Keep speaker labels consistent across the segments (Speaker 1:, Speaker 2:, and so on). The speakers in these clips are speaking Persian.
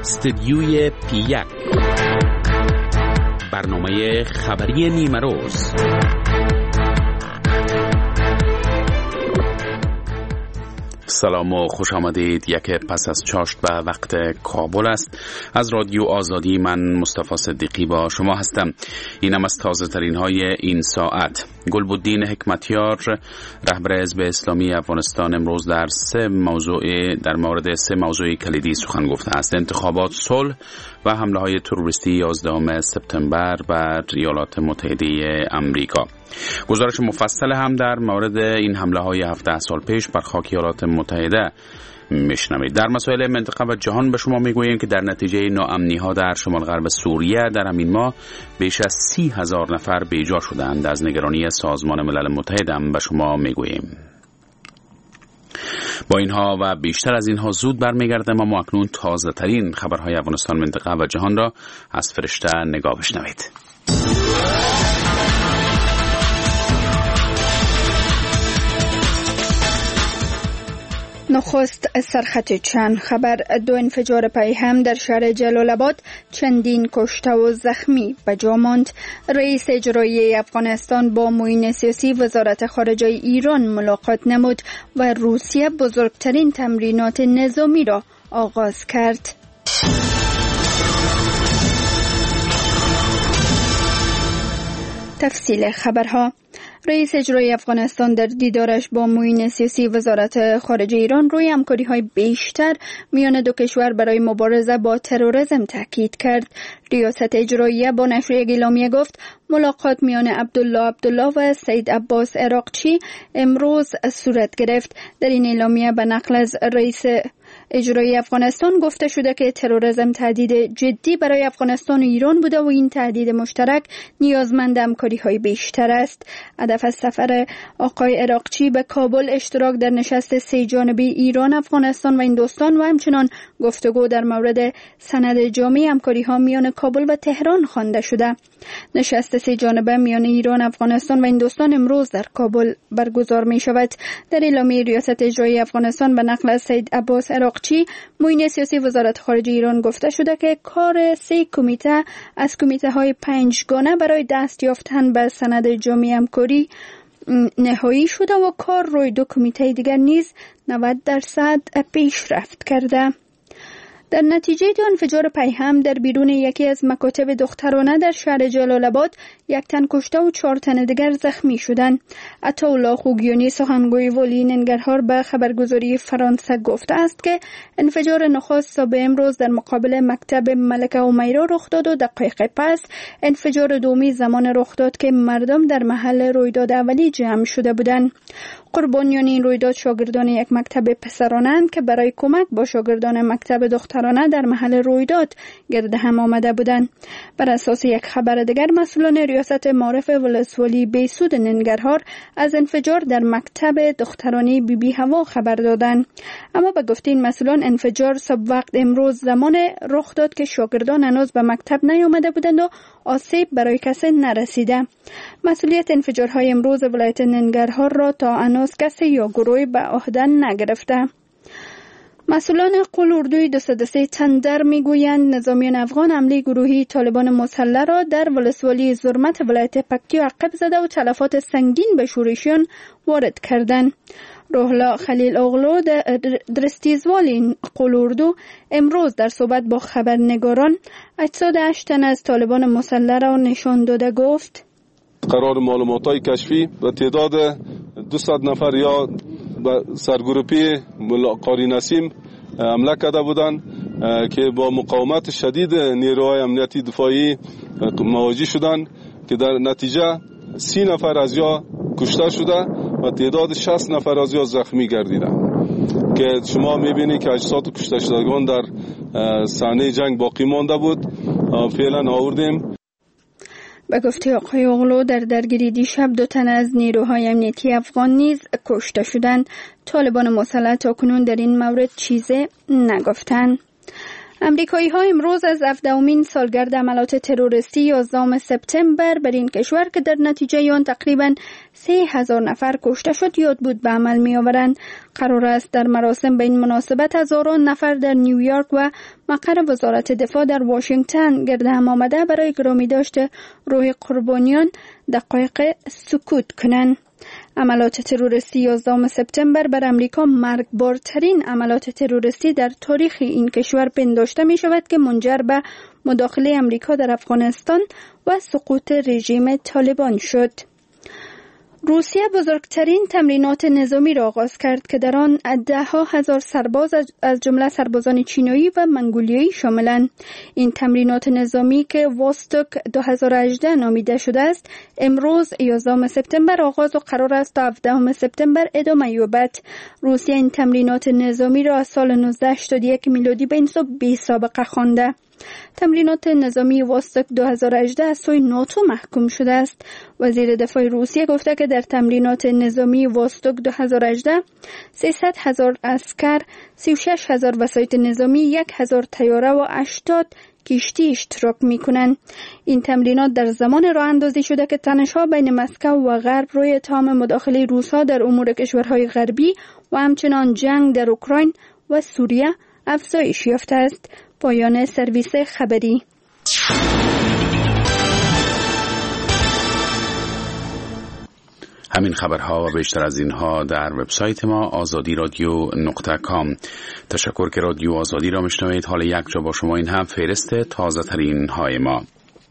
Speaker 1: استدیوی پی1 برنامه خبری نیمه روز. سلام و خوش آمدید. یک پس از چاشت به وقت کابل است. از رادیو آزادی من مصطفی صدیقی با شما هستم. اینم از تازه ترین های این ساعت. گلبدین حکمتیار رهبر حزب اسلامی افغانستان امروز در مورد سه موضوع کلیدی سخن گفته است: انتخابات، صلح و حمله های تروریستی 11 سپتامبر بر ایالات متحده آمریکا. گزارش مفصل هم در مورد این حمله های 17 سال پیش بر خاک ایالات متحده میشنوید. در مسائل منطقه و جهان به شما میگوییم که در نتیجه ناامنی ها در شمال غرب سوریه در همین ماه بیش از 30,000 نفر بیجا شدند. از نگرانی سازمان ملل متحد هم به شما میگوییم. با اینها و بیشتر از اینها زود برمیگردم، اما اکنون تازه ترین خبرهای افغانستان، منطقه و جهان را از فرشته نگاه بشنوید.
Speaker 2: نخست سرخط چند خبر: 2 انفجار پیهم در شهر جلال آباد، چندین کشته و زخمی به جا ماند. رئیس اجرایی افغانستان با معین سیاسی وزارت خارجه ایران ملاقات نمود و روسیه بزرگترین تمرینات نظامی را آغاز کرد. تفصیل خبرها: رئیس اجرایی افغانستان در دیدارش با معین سیاسی وزارت خارجه ایران روی همکاری‌های بیشتر میان دو کشور برای مبارزه با تروریسم تاکید کرد. ریاست اجرایی با نشر یک اعلامیه گفت ملاقات میان عبدالله و سید عباس عراقچی امروز صورت گرفت. در این اعلامیه به نقل از رئیس اجرایی افغانستان گفته شده که تروریسم تهدید جدی برای افغانستان و ایران بوده و این تهدید مشترک نیازمند همکاری‌های بیشتر است. هدف از سفر آقای عراقچی به کابل اشتراک در نشست 3 جانبه ایران، افغانستان و هندوستان و همچنان گفتگو در مورد سند جامع همکاری‌ها میان کابل و تهران خوانده شده. نشست 3 جانبه میان ایران، افغانستان و هندوستان امروز در کابل برگزار می شود. در اعلامیه ریاست اجرایی افغانستان به نقل از سید عباس عراقچی معین سیاسی وزارت خارجه ایران گفته شده که کار 3 کمیته از کمیته های 5 گانه برای دست یافتن به سند جامع همکاری نهایی شده و کار روی 2 کمیته دیگر نیز 90% پیشرفت کرده. در نتیجه 2 انفجار پیهم در بیرون یکی از مکاتب دخترانه در شهر جلال آباد 1 تن کشته و 4 تن دیگر زخمی شدند. عطاالله خوگیانی سخنگوی والی ننگرهار به خبرگزاری فرانسه گفته است که انفجار نخست صبح امروز در مقابل مکتب ملکه همیرا رخ داد و دقایق پس انفجار دومی زمان رخ داد که مردم در محل رویداد اولی جمع شده بودند. قربانیان این رویداد شاگردان یک مکتب پسرانند که برای کمک با شاگردان مکتب دخترانه در محل رویداد گرد هم آمده بودند. بر اساس یک خبر دیگر، مسئولان ریاست معارف ولسوالی بیسود ننگرهار از انفجار در مکتب دخترانی بی هوا خبر دادند. اما به گفته این مسئولان انفجار صبح وقت امروز زمان رخ داد که شاگردان هنوز به مکتب نیامده بودند و آسیب برای کسی نرسیده. مسئولیت انفجارهای امروز ولایت ننگرهار را تا هنوز کسی یا گروهی به عهده نگرفته. مسئولان قول اردوی 203 تندر میگویند نظامیان افغان حمله گروهی طالبان مسلح را در ولسوالی زرمت ولایت پکتیا عقب زده و تلفات سنگین به شورشیان وارد کردند. روحلا خلیل اغلو درستیزوال قول اردو امروز در صحبت با خبرنگاران اجساد 8 تن از طالبان مسلح را نشان داده گفت
Speaker 3: قرار معلومات‌های کشفی به تعداد 200 نفر یا به سرگروپی قاری نسیم حمله کرده بودند که با مقاومت شدید نیروهای امنیتی دفاعی مواجه شدند که در نتیجه 30 نفر از یا کشته شده و تعداد 60 نفر از یا زخمی گردیدند که شما می‌بینید که اجساد کشته شدگان در صحنه جنگ باقی مانده بود. فعلا آوردیم.
Speaker 2: به گفته آقای اغلو در درگیری دیشب 2 تن از نیروهای امنیتی افغان نیز کشته شدند. طالبان مسلح تاکنون در این مورد چیزی نگفتند. امریکایی‌ها امروز از 17مین سالگرد عملیات تروریستی 11 سپتامبر بر این کشور که در نتیجه آن تقریباً 3000 نفر کشته شد یاد بود به عمل می‌آورند. قرار است در مراسم به این مناسبت هزاران نفر در نیویورک و مقر وزارت دفاع در واشنگتن گرد هم آمده برای گرامی داشته روح قربانیان دقایق سکوت کنند. عملیات تروریستی 11 سپتامبر بر امریکا مرگبارترین عملیات تروریستی در تاریخ این کشور پنداشته می شود که منجر به مداخله امریکا در افغانستان و سقوط رژیم طالبان شد. روسیه بزرگترین تمرینات نظامی را آغاز کرد که در آن 10,000 سرباز از جمله سربازان چینایی و منگولیایی شاملند. این تمرینات نظامی که واستوک 2018 نامیده شده است امروز 11 سپتامبر آغاز و قرار است تا 17 سپتامبر ادامه یابد. روسیه این تمرینات نظامی را از سال 1981 میلادی به این سو بی سابقه خوانده. تمرینات نظامی واستوک 2018 از سوی ناتو محکوم شده است. وزیر دفاع روسیه گفته که در تمرینات نظامی واستوک 2018 300,000 عسکر، 36,000 وسایط نظامی، 1,000 طیاره و 80 کشتی اشتراک می‌کنند. این تمرینات در زمان راه اندازی شده که تنش‌ها بین مسکو و غرب روی اتهام مداخله روس‌ها در امور کشورهای غربی و همچنان جنگ در اوکراین و سوریه افزایش یافته است. پایان سرویس خبری.
Speaker 1: همین خبرها و بیشتر از اینها در وبسایت ما azadi.radio.com. تشکر که رادیو آزادی را میشنوید. حال یک جا با شما این هم فهرست تازه ترین های ما.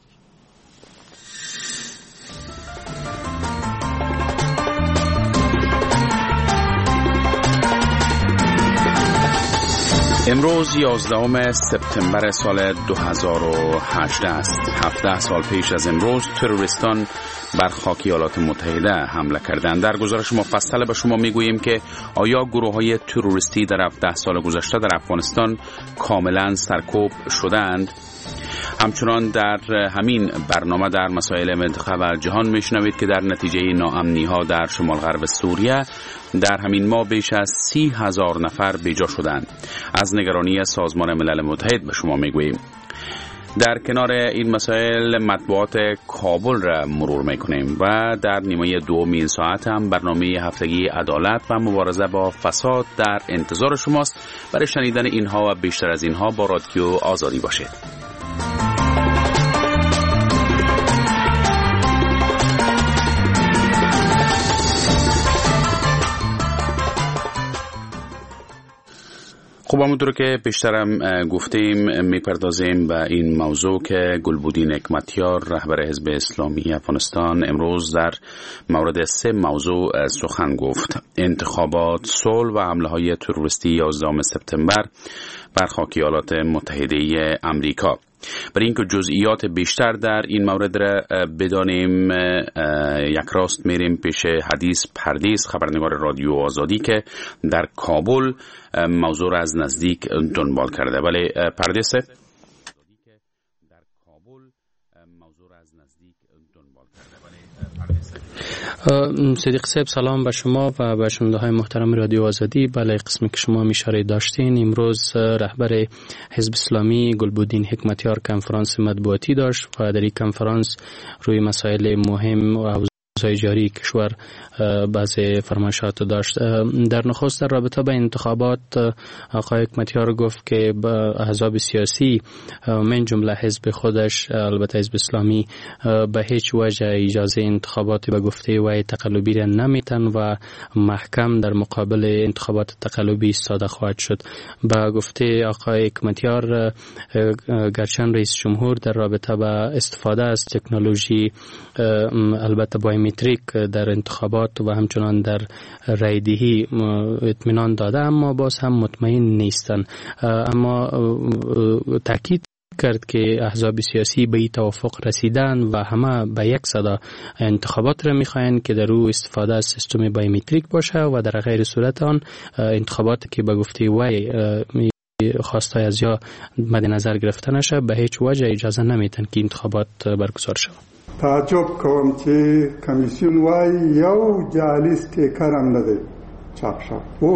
Speaker 1: امروز 11 سپتامبر سال 2018 است. 17 سال پیش از امروز تروریستان بر خاک ایالات متحده حمله کردند. در گزارش مفصل به شما میگوییم که آیا گروه‌های تروریستی در 17 سال گذشته در افغانستان کاملا سرکوب شدند؟ همچنان در همین برنامه در مسائل منطقه و جهان میشنوید که در نتیجه ناامنی‌ها در شمال غرب سوریه در همین ماه بیش از 30,000 نفر بیجا شدند. از نگرانی سازمان ملل متحد به شما میگوییم. در کنار این مسائل مطبوعات کابل را مرور میکنیم و در نیمه دوم این ساعت هم برنامه هفتگی عدالت و مبارزه با فساد در انتظار شماست. برای شنیدن اینها و بیشتر از اینها با رادیو آزادی باشید. خب همونطور که پیشترم گفتیم میپردازیم به این موضوع که گلبودین حکمتیار رهبر حزب اسلامی افغانستان امروز در مورد 3 موضوع سخن گفت: انتخابات، صلح و حمله‌های تروریستی 11 سپتامبر بر خاک ایالات متحده آمریکا. برای اینکه جزئیات بیشتر در این مورد را بدانیم یک راست میریم پیش حدیث پردیس، خبرنگار رادیو آزادی که در کابل موضوع را از نزدیک دنبال کرده. ولی پردیس
Speaker 4: صدیق صاحب سلام به شما و به شنونده های محترم رادیو آزادی. بله، قسمی که شما اشاره داشتین، امروز رهبر حزب اسلامی گلبودین حکمتیار کنفرانس مطبوعاتی داشت و در این کنفرانس روی مسائل مهم و جاری کشور بعضی فرمایشات داشت. در نخست در رابطه با انتخابات آقای حکمتیار گفت که احزاب سیاسی من جمله حزب خودش، البته حزب اسلامی، به هیچ وجه اجازه انتخابات به گفته وی تقلبی را نمیتن و محکم در مقابل انتخابات تقلبی ایستاده خواهد شد. به گفته آقای حکمتیار گرچند رئیس جمهور در رابطه با استفاده از تکنولوژی البته بایومتریک در انتخابات و همچنان در رایدهی اطمینان داده، اما باز هم مطمئن نیستند. اما تاکید کرد که احزاب سیاسی به این توافق رسیدن و همه به یک صدا انتخابات را میخواین که در او استفاده از سیستم بایومتریک باشه و در غیر صورت آن انتخابات که به گفته وی خواستای از یا مد نظر گرفته نشه به هیچ وجه اجازه نمیتن که انتخابات برگزار شود.
Speaker 5: تعجب کوم چې کمیسیون وای یو جعلی سټیکر هم نه دی چاپ شوی. او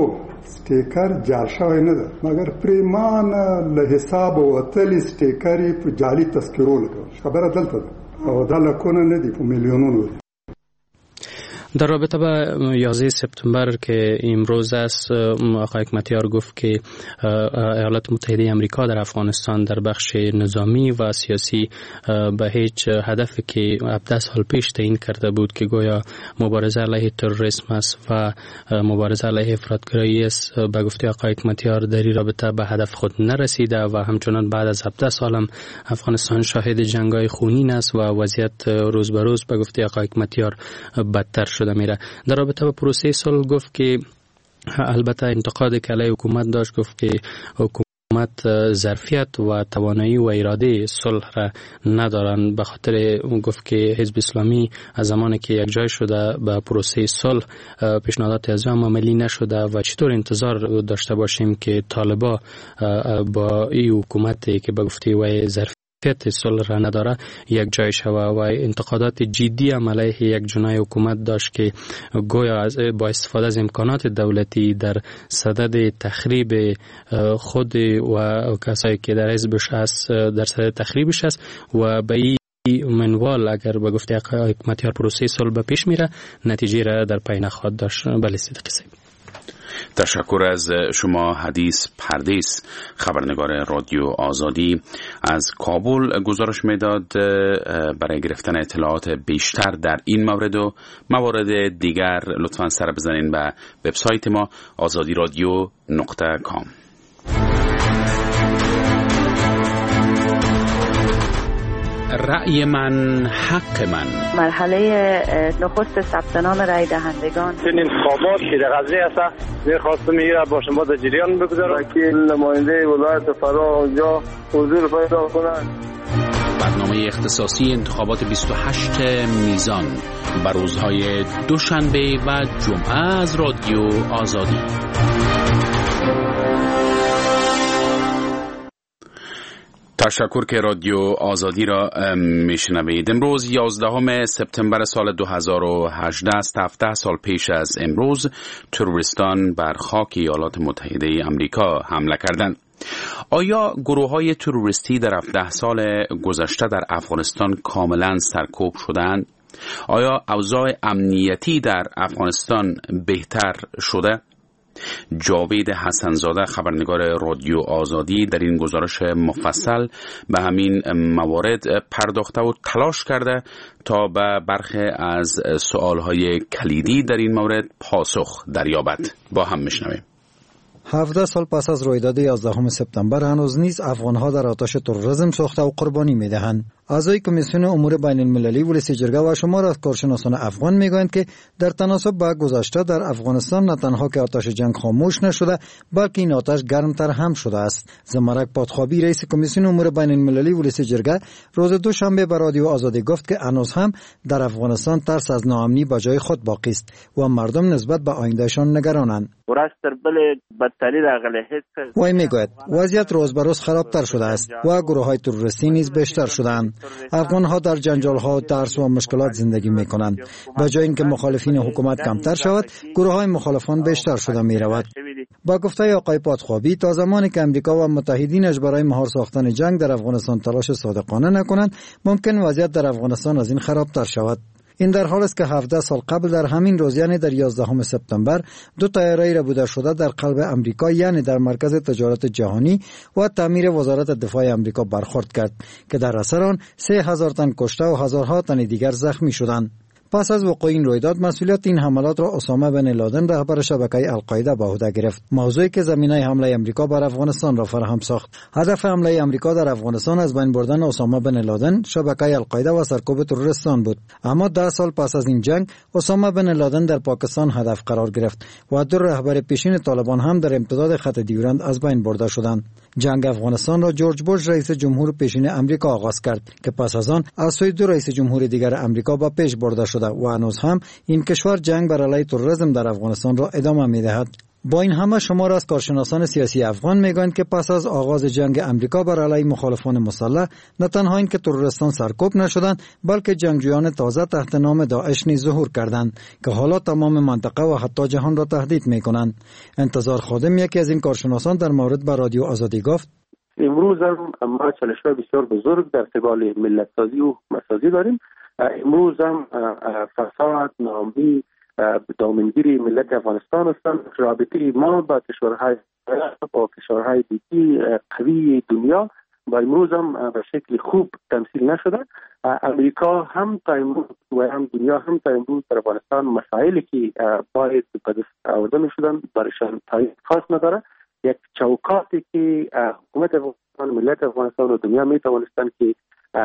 Speaker 5: استیکر جعل شوی نه ده، مگر پریمان له حساب وتلی استیکری په جعلي تذکرو لګول. خبره دلته ده او دا لکونه نه دي، په میلیونونو دي.
Speaker 4: در رابطه با 11 سپتامبر که امروز است، آقای حکمتیار گفت که ایالات متحده آمریکا در افغانستان در بخش نظامی و سیاسی به هیچ هدفی که 17 سال پیش تعیین کرده بود که گویا مبارزه علیه تروریسم است و مبارزه علیه افراطگرایی است، به گفته آقای حکمتیار در این رابطه به هدف خود نرسیده و همچنان بعد از 17 سال هم افغانستان شاهد جنگ‌های خونین است و وضعیت روز به روز به گفته آقای حکمتیار بدتر شده میره. در رابطه با پروسه صلح گفت که البته انتقاد که علیه حکومت داشت، گفت که حکومت ظرفیت و توانایی و اراده صلح را ندارن، به خاطر گفت که حزب اسلامی از زمانی که یک جای شده به پروسه صلح پیشنهادات از آن عملی نشده و چطور انتظار داشته باشیم که طالبا با این حکومتی که به گفته و ظرفیت صلح را نداره یک جای شوه و انتقادات جدی هم علیه یک جناح حکومت داشت که گویا با استفاده از امکانات دولتی در صدد تخریب خود و کسایی که در حزبش هست در صدد تخریبش است و به این منوال اگر به گفته حکمتیار پروسه صلح به پیش میره نتیجه را در پی نخواهد داشت. بله صدیقی صاحب.
Speaker 1: تشکر از شما. حدیث پردیس، خبرنگار رادیو آزادی از کابل گزارش میداد. برای گرفتن اطلاعات بیشتر در این مورد و موارد دیگر لطفاً سر بزنین به وبسایت ما azadiradio.com. رأی من حق من.
Speaker 6: مرحله نخست ثبت نام رأی دهندگان.
Speaker 7: این انتخابات که در قضیه است می‌خواستم میره با شما در جریان بگذارم.
Speaker 8: وکیل نماینده ولایت فرا اونجا حضور پیدا کنند.
Speaker 1: برنامه اختصاصی انتخابات 28 میزان بر روزهای دوشنبه و جمعه از رادیو آزادی. تشکر که رادیو آزادی را میشنوید. امروز 11 سپتامبر سال 2018 است. 17 سال پیش از امروز تروریستان بر خاک ایالات متحده آمریکا حمله کردند. آیا گروه‌های تروریستی در 17 سال گذشته در افغانستان کاملا سرکوب شدند؟ آیا اوضاع امنیتی در افغانستان بهتر شده؟ جاوید حسنزاده خبرنگار رادیو آزادی در این گزارش مفصل به همین موارد پرداخته و تلاش کرده تا به برخی از سوالهای کلیدی در این مورد پاسخ دریابد. با هم میشنویم.
Speaker 9: 17 سال پس از رویداد 11 سپتامبر هنوز نیز افغانها در آتش تروریسم سوخته و قربانی میدهند. اعضای کمیسیون امور بین المللی ولسی جرگه و شمار از کارشناسان افغان میگویند که در تناسب با گذشته در افغانستان نه تنها که آتش جنگ خاموش نشده بلکه این آتش گرمتر هم شده است. زمرک پادخوابی رئیس کمیسیون امور بین المللی ولسی جرگه روز دوشنبه به رادیو آزادی گفت که هنوز هم در افغانستان ترس از ناامنی به جای خود باقی است و مردم نسبت به آیندهشان نگرانند. وی میگوید وضعیت روز به روز خرابتر شده است و گروه‌های تروریستی نیز بیشتر شدند. افغان‌ها در جنجال‌ها و ترس و مشکلات زندگی می‌کنند. به جای اینکه مخالفین حکومت کمتر شود، گروه‌های مخالفان بیشتر شده می‌رود. با گفته آقای پادخوابی تا زمانی که امریکا و متحدینش برای مهار ساختن جنگ در افغانستان تلاش صادقانه نکنند، ممکن وضعیت در افغانستان از این خرابتر شود. این در حال است که 17 سال قبل در همین روز یعنی در 11 سپتامبر دو طیاره ربوده شده در قلب امریکا یعنی در مرکز تجارت جهانی و تعمیر وزارت دفاع امریکا برخورد کرد که در اثر آن 3000 تن کشته و هزارها تن دیگر زخمی شدند. پس از وقوع این رویداد مسئولیت این حملات را اسامه بن لادن رهبر شبکه القاعده به عهده گرفت، موضوعی که زمینه حمله امریکا بر افغانستان را فراهم ساخت. هدف حمله امریکا در افغانستان از بین بردن اسامه بن لادن، شبکه القاعده و سرکوب تروریستان بود. اما 10 سال پس از این جنگ اسامه بن لادن در پاکستان هدف قرار گرفت و دو رهبر پیشین طالبان هم در امتداد خط دیورند از بین برده شدند. جنگ افغانستان را جورج بوش رئیس جمهور پیشین امریکا آغاز کرد که پس از آن از سوی دو رئیس جمهور دیگر امریکا به پیش برده شده و هنوز هم این کشور جنگ بر علیه تروریسم در افغانستان را ادامه می‌دهد. با این همه شمار از کارشناسان سیاسی افغان میگویند که پس از آغاز جنگ امریکا بر علیه مخالفان مسلح نه تنها این که تروریستان سرکوب نشدند بلکه جنگجویان تازه تحت نام داعش نیز ظهور کردند که حالا تمام منطقه و حتی جهان را تهدید میکنند. انتظار خادم یکی از این کارشناسان در مورد با رادیو آزادی گفت:
Speaker 10: امروز هم ما چالش‌های بسیار بزرگ در قبال ملت سازی و حکومت سازی داریم. امروز هم فساد، ناامنی دامنگیری ملت افغانستان هستند. رابطه ما با کشورهای دیگه قوی دنیا با امروز هم به شکل خوب تمثیل نشده. امریکا هم تا امروز و هم دنیا هم تا امروز در افغانستان مسائلی که باید به دست آورده میشدن برایشان تایید خاص نداره. یک چوکاتی که حکومت افغانستان، ملت افغانستان و دنیا می توانستند که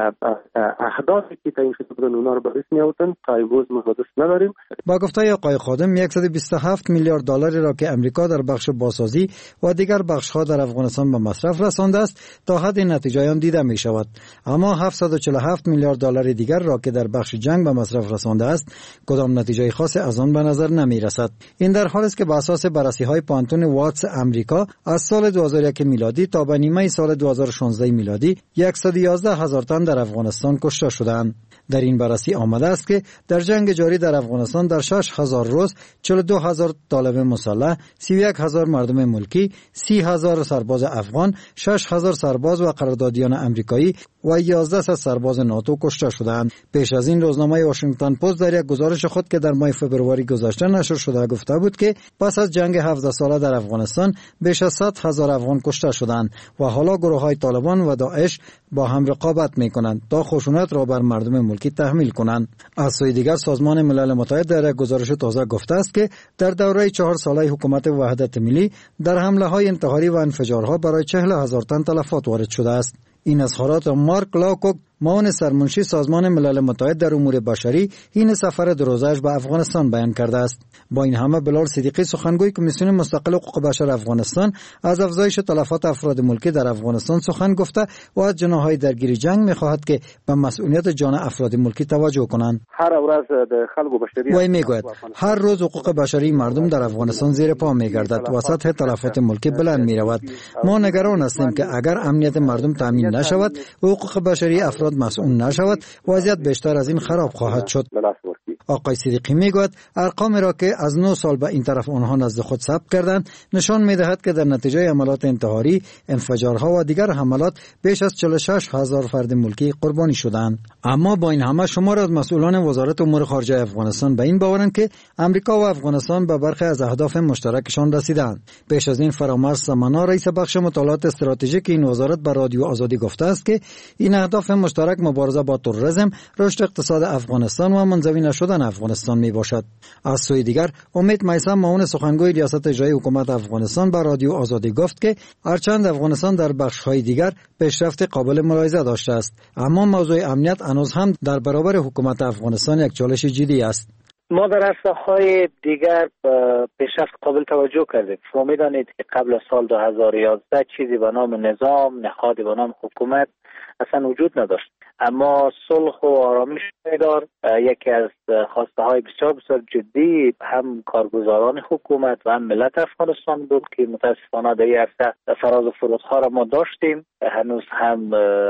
Speaker 10: اهدافی که تعیین شده بودن اونا رو به دست می آوردن تا امروز ما به دست نداریم.
Speaker 9: با گفته آقای خادم 127 میلیارد دلاری را که امریکا در بخش بازسازی و دیگر بخش‌ها در افغانستان به مصرف رسانده است تا حد نتیجه آن دیده می شود. اما 747 میلیارد دلار دیگر را که در بخش جنگ به مصرف رسانده است کدام نتیجه خاصی از آن به نظر نمی رسد. این در حالی است که بر اساس بررسی‌های پانتون واتس امریکا از سال 2001 میلادی تا به نیمه سال 2016 میلادی 111,000 تن در افغانستان کشته شدند. در این بررسی آمده است که در جنگ جاری در افغانستان در 6,000 روز 42,000 طالب مسلح، 31,000 مردم ملکی، 30,000 سرباز افغان، 6,000 سرباز و قراردادیان امریکایی و 1100 سرباز ناتو کشته شدند. پیش از این روزنامه واشنگتن پست در یک گزارش خود که در ماه فوریه گذشته نشر شده گفته بود که پس از جنگ 17 ساله در افغانستان بیش از 100,000 افغان کشته شدند و حالا گروه‌های طالبان و داعش با هم رقابت می‌کنند تا خشونت را بر مردم ملکی تحمیل کنند. از سوی دیگر سازمان ملل متحد در یک گزارش تازه گفته است که در دوره 4 ساله حکومت وحدت ملی در حمله‌های انتحاری و انفجارها برای 40,000 تن تلفات وارد شده است. این اظهارات مارک لاکوک، معاون سرمنشی سازمان ملل متحد در امور بشری، این سفر دروزش به افغانستان بیان کرده است. با این همه بلال صدیقی سخنگوی کمیسیون مستقل حقوق بشر افغانستان از افزایش تلفات افراد ملکی در افغانستان سخن گفته و از جناح‌های درگیر جنگ می‌خواهد که به مسئولیت جان افراد ملکی توجه کنند.
Speaker 10: هر ورځ د خلکو بشری
Speaker 9: وای میگوید هر روز حقوق بشری مردم در افغانستان زیر پا می‌گردد و سطح تلفات ملکی بلند می‌رود. ما نگران هستیم که اگر امنیت مردم تامین نشود و حقوق بشری افراد مسئول نشود وضعیت بیشتر از این خراب خواهد شد. آقای صدیقی میگوید ارقامی را که از 9 سال به این طرف آنها نزد خود ثبت کردند نشان میدهد که در نتیجه حملات انتحاری، انفجارها و دیگر حملات بیش از 46,000 فرد ملکی قربانی شدند. اما با این همه شمار از مسئولان وزارت امور خارجه افغانستان به این باورند که امریکا و افغانستان به برخی از اهداف مشترکشان رسیدند. پیش از این فرامرز سمنا رئیس بخش مطالعات استراتژیک این وزارت به رادیو آزادی گفته است که این اهداف مشترک مبارزه با تروریسم، رشد اقتصاد افغانستان و منزوی نشدن افغانستان می باشد. از سوی دیگر امید میثم معاون سخنگوی ریاست اجرایی حکومت افغانستان به رادیو آزادی گفت که هرچند افغانستان در بخش‌های دیگر پیشرفت قابل ملاحظه داشته است اما موضوع امنیت هنوز هم در برابر حکومت افغانستان یک چالش جدی است.
Speaker 11: ما در عرصه‌های دیگر پیشرفت قابل توجه کردیم. شما می‌دانید که قبل از سال 2011 چیزی به نام نظام، نهادی به نام حکومت اصلا وجود نداشت. اما صلح و آرامش پایدار یکی از خواسته‌های بسیار بسیار جدی هم کارگزاران حکومت و هم ملت افغانستان بود که متاسفانه در این عرصه فراز و فرودها را ما داشتیم. هنوز هم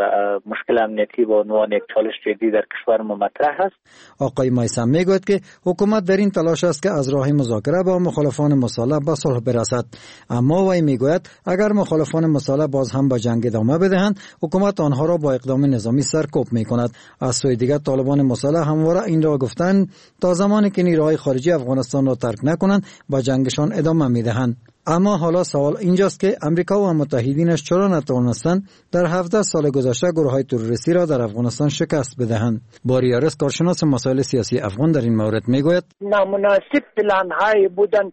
Speaker 11: مشکل امنیتی به عنوان یک چالش جدی در کشور ما مطرح است.
Speaker 9: آقای میثم میگوید که حکومت در این تلاش است که از راه مذاکره با مخالفان مسلح به صلح برسد. اما وی میگوید اگر مخالفان مسلح باز هم به جنگ ادامه بدهند حکومت آنها را با اقدام نظامی سرکوب میکند. از سوی دیگر طالبان مسلح همواره این را گفتند تا زمانی که نیروهای خارجی افغانستان را ترک نکنند با جنگشان ادامه میدهند. اما حالا سوال اینجاست که امریکا و متحدینش چرا نتوانستند در 17 سال گذشته گروه‌های تروریستی را در افغانستان شکست بدهند؟ باریارس کارشناس مسائل سیاسی افغان در این مورد میگوید
Speaker 12: نامناسب پلان‌های بودند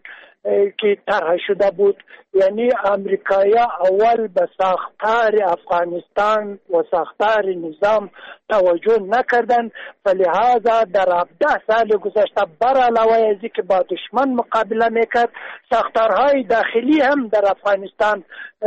Speaker 12: که طرح شده بود. یعنی امریکایی‌ها اول به ساختار افغانستان و ساختار نظام توجه نکردند، فلهذا در 17 سال گذشته بر علاوه از اینکه با دشمن مقابله میکرد ساختارهای داخلی هم در افغانستان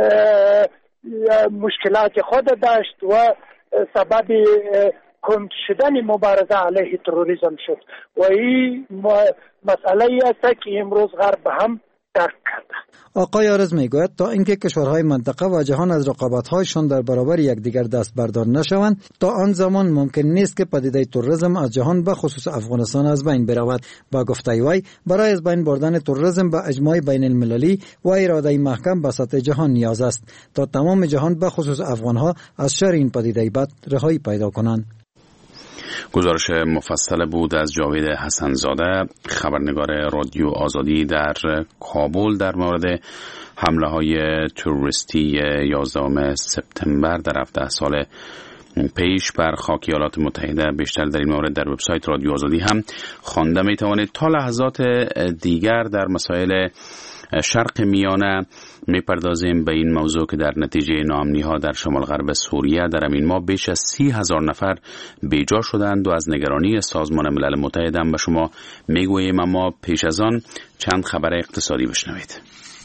Speaker 12: مشکلات خود داشت و سبب کند شدن مبارزه علیه تروریسم شد و این مسئله است که امروز غرب هم درک کرده.
Speaker 9: آقای آرز میگوید تا اینکه کشورهای منطقه و جهان از رقابت‌هایشان در برابر یکدیگر دست بردار نشوند، تا آن زمان ممکن نیست که پدیده تروریسم از جهان به خصوص افغانستان از بین برود. با گفته وی برای از بین بردن تروریسم به اجماع بین المللی و اراده محکم به سطح جهان نیاز است تا تمام جهان به خصوص افغانها از شر این پدیده بد رهایی پیدا کنند.
Speaker 1: گزارش مفصل بود از جاوید حسن‌زاده، خبرنگار رادیو آزادی در کابل در مورد حمله های تروریستی 11 سپتامبر در 17 سال پیش بر خاک ایالات متحده. بیشتر در این مورد در وبسایت رادیو آزادی هم خوانده می توانید. تا لحظات دیگر در مسائل شرق میانه میپردازیم به این موضوع که در نتیجه ناامنی‌ها در شمال غرب سوریه در همین ماه بیش از 30,000 نفر بیجا شدند و از نگرانی سازمان ملل متحد هم به شما میگوییم. اما پیش از آن چند خبر اقتصادی بشنوید.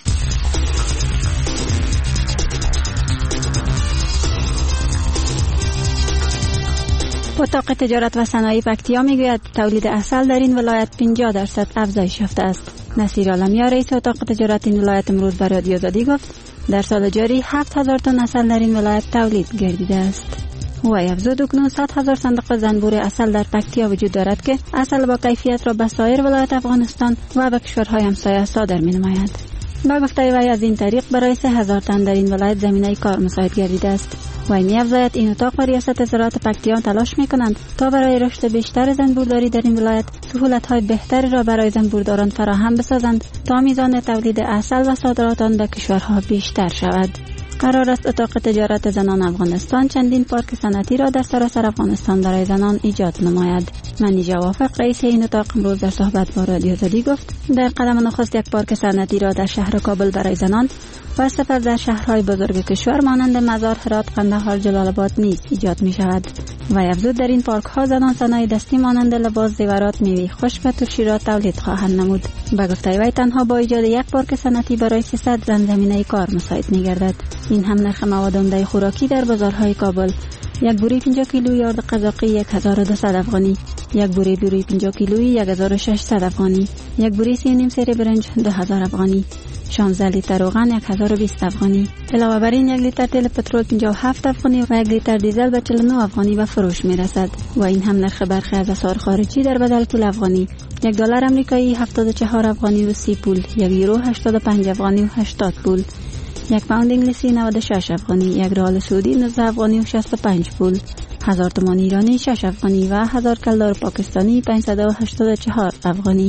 Speaker 2: اتاق تجارت و صنایع پکتیا میگوید تولید عسل در این ولایت 50% افزایش یافته است. نصیر عالمیا رئیس اتاق تجارت این ولایت امروز به رادیو آزادی گفت در سال جاری 7,000 تن عسل در این ولایت تولید گردیده است. وی افزود اکنون 100,000 صندوق زنبور عسل در پکتیا وجود دارد که عسل با کیفیت را به سایر ولایت افغانستان و به کشورهای همسایه صادر می‌نماید. با گفته وی از این طریق برای 3,000 تن در این ولایت زمینه کار مساعد گردیده است. وی می‌افزاید این اتاق و ریاست زراعت پکتیا تلاش می‌کنند تا برای رشد بیشتر زنبورداری در این ولایت سهولت‌های بهتری را برای زنبورداران فراهم بسازند تا میزان تولید عسل و صادرات آن به کشورها بیشتر شود. قرار است اتاق تجارت زنان افغانستان چندین پارک صنعتی را در سراسر افغانستان برای زنان ایجاد نماید. منی جوافق رئیس این اتاق امروز در صحبت با رادیو آزادی گفت در قدم نخست یک پارک صنعتی را در شهر کابل برای زنان و سپس در شهرهای بزرگ کشور مانند مزار، هرات، قندهار، جلال آباد نیز ایجاد می شود. و افزود در این پارک ها زنان صنایع دستی مانند لباس، زیورات، میوه خشک و ترشی را تولید خواهند نمود. به گفته وی تنها با ایجاد یک پارک صنعتی برای 300 زن زمینه کار مساعد می گردد. این هم نرخ مواد عمده خوراکی در بازارهای کابل: یک بوری 50 کیلویی آرد قزاقی 1200 افغانی، یک بوری 50 کیلویی 1600 افغانی، یک بوری 3.5 سری برنج 2000 افغانی، 16 لیتر روغن 1020 افغانی. علاوه بر این 1 لیتر تیل پترول 57 افغانی و 1 لیتر دیزل به 49 افغانی به فروش می رسد. و این هم نرخ برخی از اسعار خارجی در بدل پول افغانی: یک دلار آمریکایی 74 افغانی و 30 پول، یک یورو 85 افغانی و 80 پول، یک پوند انگلیسی 96 افغانی، یک ریال سعودی 19 افغانی و 65 پول، 1000 تومان ایرانی 6 افغانی و 1000 کلدار پاکستانی 584 افغانی.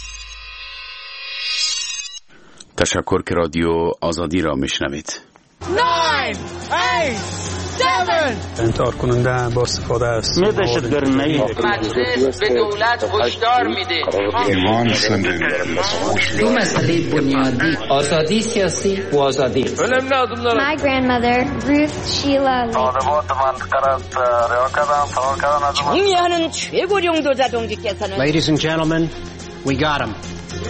Speaker 1: تشکر که رادیو آزادی را میشنوید.
Speaker 13: 9 8 7
Speaker 14: انتحار کننده با استفاده است.
Speaker 13: مجلس به دولت هشدار میده
Speaker 15: دو مسئله بنیادی: آزادی سیاسی و آزادی.
Speaker 16: My grandmother Ruth Sheila
Speaker 13: 중요한 최고령 도자동지께서는
Speaker 15: Ladies and gentlemen, we got him.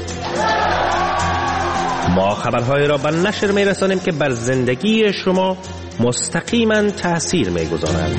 Speaker 17: ما خبرهای را به نشر می‌رسانیم که بر زندگی شما مستقیما تأثیر می‌گذارند.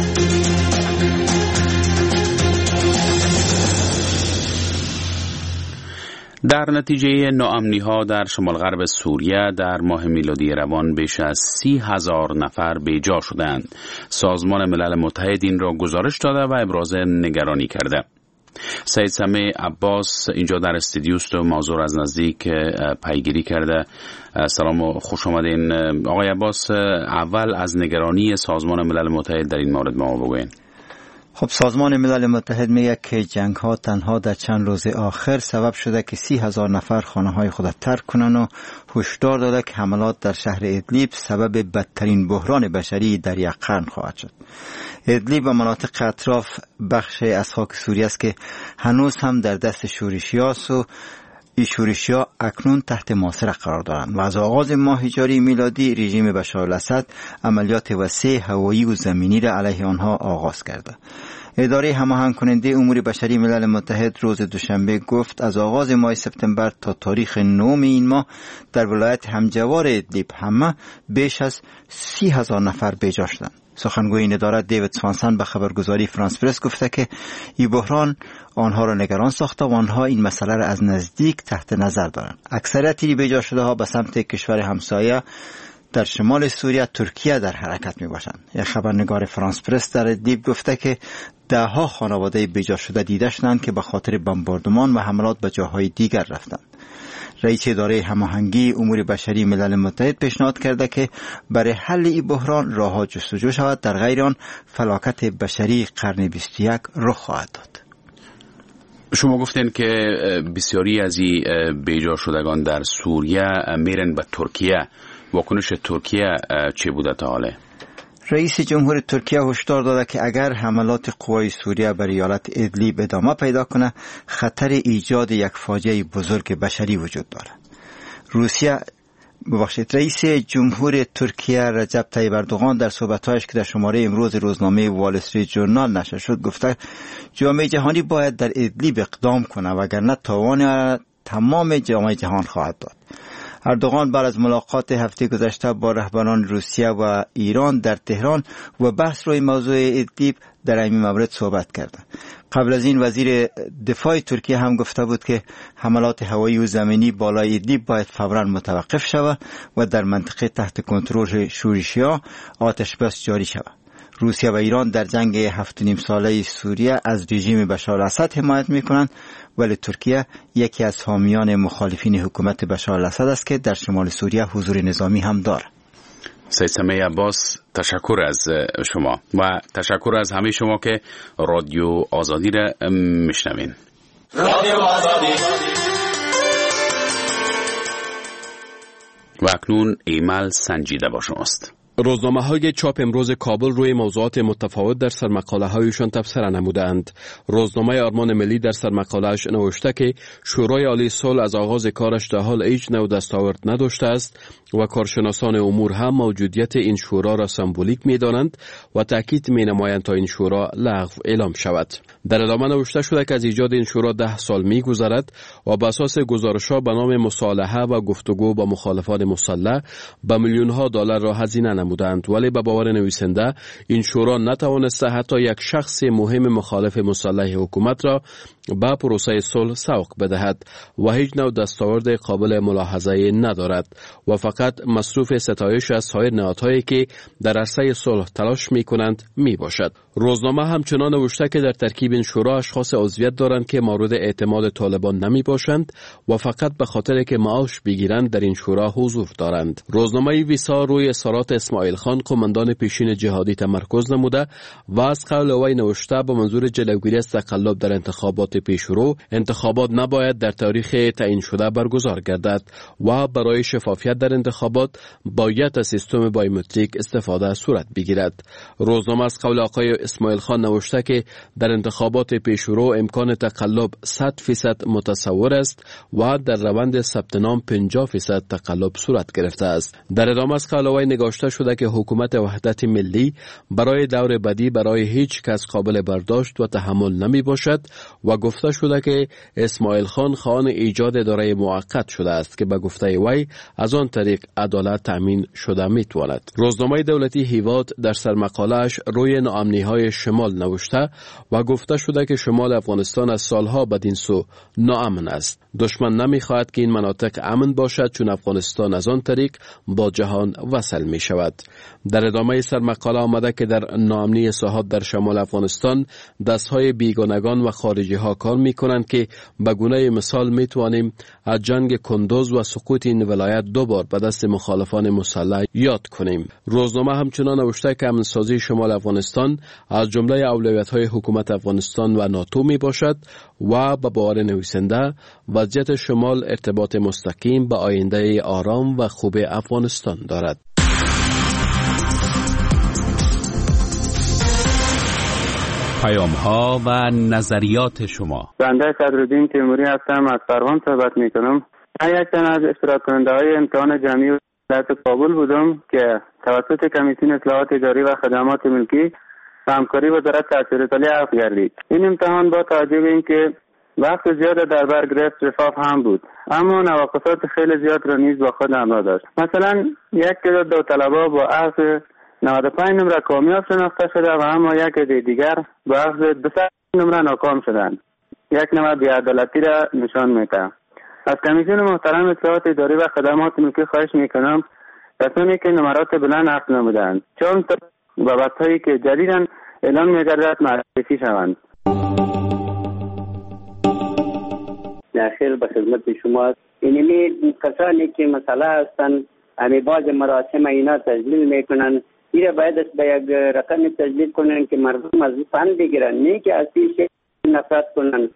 Speaker 1: در نتیجه ناامنی‌ها در شمال غرب سوریه در ماه میلادی روان بیش از 30,000 نفر بیجا شدند. سازمان ملل متحد این را گزارش داده و ابراز نگرانی کرده. سید سمیع عباس اینجا در استودیوست و موضوع از نزدیک پیگیری کرده. سلام و خوش آمدین آقای عباس. اول از نگرانی سازمان ملل متحد در این مورد ما بگوین.
Speaker 9: خب سازمان ملل متحد میگه که جنگ ها تنها در چند روز آخر سبب شده که 30,000 نفر خانه های خود ترک کنند و هشدار داده که حملات در شهر ادلیب سبب بدترین بحران بشری در یک قرن خواهد شد. ادلیب و مناطق اطراف بخشی از خاک سوریه است که هنوز هم در دست شورشیاست و این شورشیا اکنون تحت محاصره قرار دارند و از آغاز ماه جاری میلادی رژیم بشار الاسد عملیات وسیع هوایی و زمینی را علیه آنها آغاز کرده.
Speaker 18: اداره هماهنگ کننده امور بشری ملل متحد روز دوشنبه گفت از آغاز ماه سپتامبر تا تاریخ 9 این ماه در ولایت همجوار ادلیب همه بیش از 30,000 نفر بیجا شدند. سخنگوی این اداره دیوید سوانسن به خبرگزاری فرانس پرس گفته که این بحران آنها را نگران ساخته و آنها این مسئله را از نزدیک تحت نظر دارند. اکثریت بیجا شده ها به سمت کشور همسایه در شمال سوریه ترکیه در حرکت می باشند. یک خبرنگار فرانس پرس در ادلیب گفته که دهها خانواده بیجا شده دیده شدند که به خاطر بمباردمان و حملات به جاهای دیگر رفتند. رئیس اداره هماهنگی امور بشری ملل متحد پیشنهاد کرده که برای حل این بحران راه‌ها جستجو شود، در غیر آن فلاکت بشری قرن 21 رخ خواهد داد.
Speaker 1: شما گفتین که بسیاری از این بیجا شدگان در سوریه میرن به ترکیه. واکنش ترکیه چه بوده تا حاله؟
Speaker 18: رئیس جمهور ترکیه هشدار داده که اگر حملات قوای سوریه بر ایالت ادلیب ادامه پیدا کنه خطر ایجاد یک فاجعه بزرگ بشری وجود دارد. رئیس جمهور ترکیه رجب طیب اردوغان در صحبت‌هایش که در شماره امروز روزنامه وال استریت ژورنال نشر شد گفته جامعه جهانی باید در ادلیب اقدام کنه وگرنه تاوان تمام جامعه جهان خواهد داد. اردوغان بعد از ملاقات هفته گذشته با رهبران روسیه و ایران در تهران و بحث روی موضوع ادلیب در این مورد صحبت کرد. قبل از این وزیر دفاع ترکیه هم گفته بود که حملات هوایی و زمینی بالای ادلیب باید فوراً متوقف شود و در منطقه تحت کنترل شورشی‌ها آتش بس جاری شود. روسیه و ایران در جنگ 7.5 ساله سوریه از رژیم بشار الاسد حمایت می‌کنند، ولی ترکیه یکی از حامیان مخالفین حکومت بشار الاسد است که در شمال سوریه حضور نظامی هم دارد.
Speaker 1: سید سمیع عباس، تشکر از شما و تشکر از همه شما که رادیو آزادی را میشنوین. رادیو آزادی. و اکنون ایمل سنجیده با شماست.
Speaker 19: روزنامه‌های چاپ امروز کابل روی موضوعات متفاوت در سرمقاله‌هایشان تبصره نمودند. روزنامه آرمان ملی در سرمقاله‌اش نوشته که شورای عالی صلح از آغاز کارش تا حال هیچ نوع دستاورد نداشته است و کارشناسان امور هم موجودیت این شورا را سمبولیک می‌دانند و تاکید می‌نمایند تا این شورا لغو اعلام شود. در ادامه نوشته شده که از ایجاد این شورا 10 سال می‌گذرد و بر اساس گزارش‌ها به نام مصالحه و گفتگو با مخالفان مسلح به میلیون‌ها دلار را هزینه نمودند، ولی به باور نویسنده این شورا نتوانسته حتی یک شخص مهم مخالف مسلح حکومت را به پروسه صلح سوق بدهد و هیچ نوع دستاورد قابل ملاحظه ندارد و فقط مصروف ستایش از سایر نهادهایی که در عرصه صلح تلاش می‌کنند میباشد. روزنامه همچنان نوشته که در ترکیب این شورا اشخاص عضویت دارند که مورد اعتماد طالبان نمیباشند و فقط به خاطر که معاش بگیرند در این شورا حضور دارند. روزنامه ویسا روی اظهارات اسماعیل خان قماندان پیشین جهادی تمرکز نموده و از قول وی نوشته با منظور جلوگیری از تقلب در انتخابات پیشرو، انتخابات نباید در تاریخ تعیین شده برگزار گردد و برای شفافیت در انتخابات باید از سیستم بایومتریک استفاده صورت بگیرد. روزنامه از قول آقای اسماعیل خان نوشته که در انتخابات پیشرو امکان تقلب 100% متصور است و در روند ثبت نام 50% تقلب صورت گرفته است. در ادامه از قول وی نگاشته شده که حکومت وحدت ملی برای دور بعدی برای هیچ کس قابل برداشت و تحمل نمی باشد و گفته شده که اسماعیل خان خواهان ایجاد اداره موقت شده است که به گفته وی از آن طریق عدالت تامین شده می تواند. روزنامه دولتی هیواد در سرمقاله‌اش روی ناامنی‌های شمال نوشته و گفته شده که شمال افغانستان از سالها بدین سو ناامن است. دشمن نمی‌خواهد که این مناطق امن باشد چون افغانستان از آن طریق با جهان وصل می شود. در ادامه سرمقاله آمده که در ناامنی ساحات در شمال افغانستان دستهای بیگانگان و خارجی ها کار می کنند که به گونه مثال می توانیم از جنگ کندوز و سقوط این ولایت دوبار به دست مخالفان مسلح یاد کنیم. روزنامه همچنان نوشته که امن‌سازی شمال افغانستان از جمله اولویت‌های حکومت افغانستان و ناتو می باشد و به باور نویسنده وضعیت شمال ارتباط مستقیم به آینده آرام و خوب افغانستان دارد.
Speaker 1: پیام‌ها و نظریات شما.
Speaker 20: بنده صدرالدین تیموری هستم، از فرغان صحبت می‌کنم. من یک تن از اشتراک کننده‌های امتحان جمعی ولایت کابل بودم که توسط کمیسیون اصلاحات اداری و خدمات ملکی و همکاری وزارت تحصیل عالی عقد گردید. این امتحان با توجه به اینکه وقت زیاد در بر گرفت شفاف هم بود، اما نواقصات خیلی زیاد را نیز با خود همراه داشت. مثلا یک تعداد داوطلبا با اخذ 95 نمره کامیاب شناخته شده و اما یک دیگر با اخذ 200 نمره ناکام شدند. یک نوع بی‌عدالتی را نشان می‌دهد. از کمیسیون محترم اطلاعات اداری و خدمات ملکی خواهش می‌کنم کسانی که نمرات بلند اخذ نمودند چون بابت‌هایی که جدیداً اعلام می‌گردد معرفی شوند.
Speaker 21: داخل به خدمت شما اینمی کسانی که مسئله هستند امی باز مراسم اینا تجلیل میکنن، ایره باید به یک رقم تجلیل کنن که مردم از فن بگیرن، نه که از پیش نفرت کنن.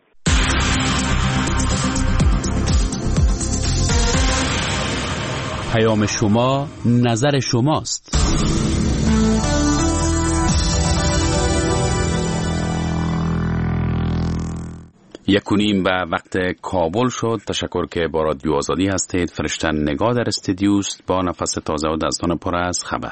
Speaker 1: پیام شما نظر شماست. یکونیم به وقت کابل شد. تشکر که با رادیو آزادی هستید. فرشته نگاه در استودیوست با نفس تازه و دستان پر از خبر.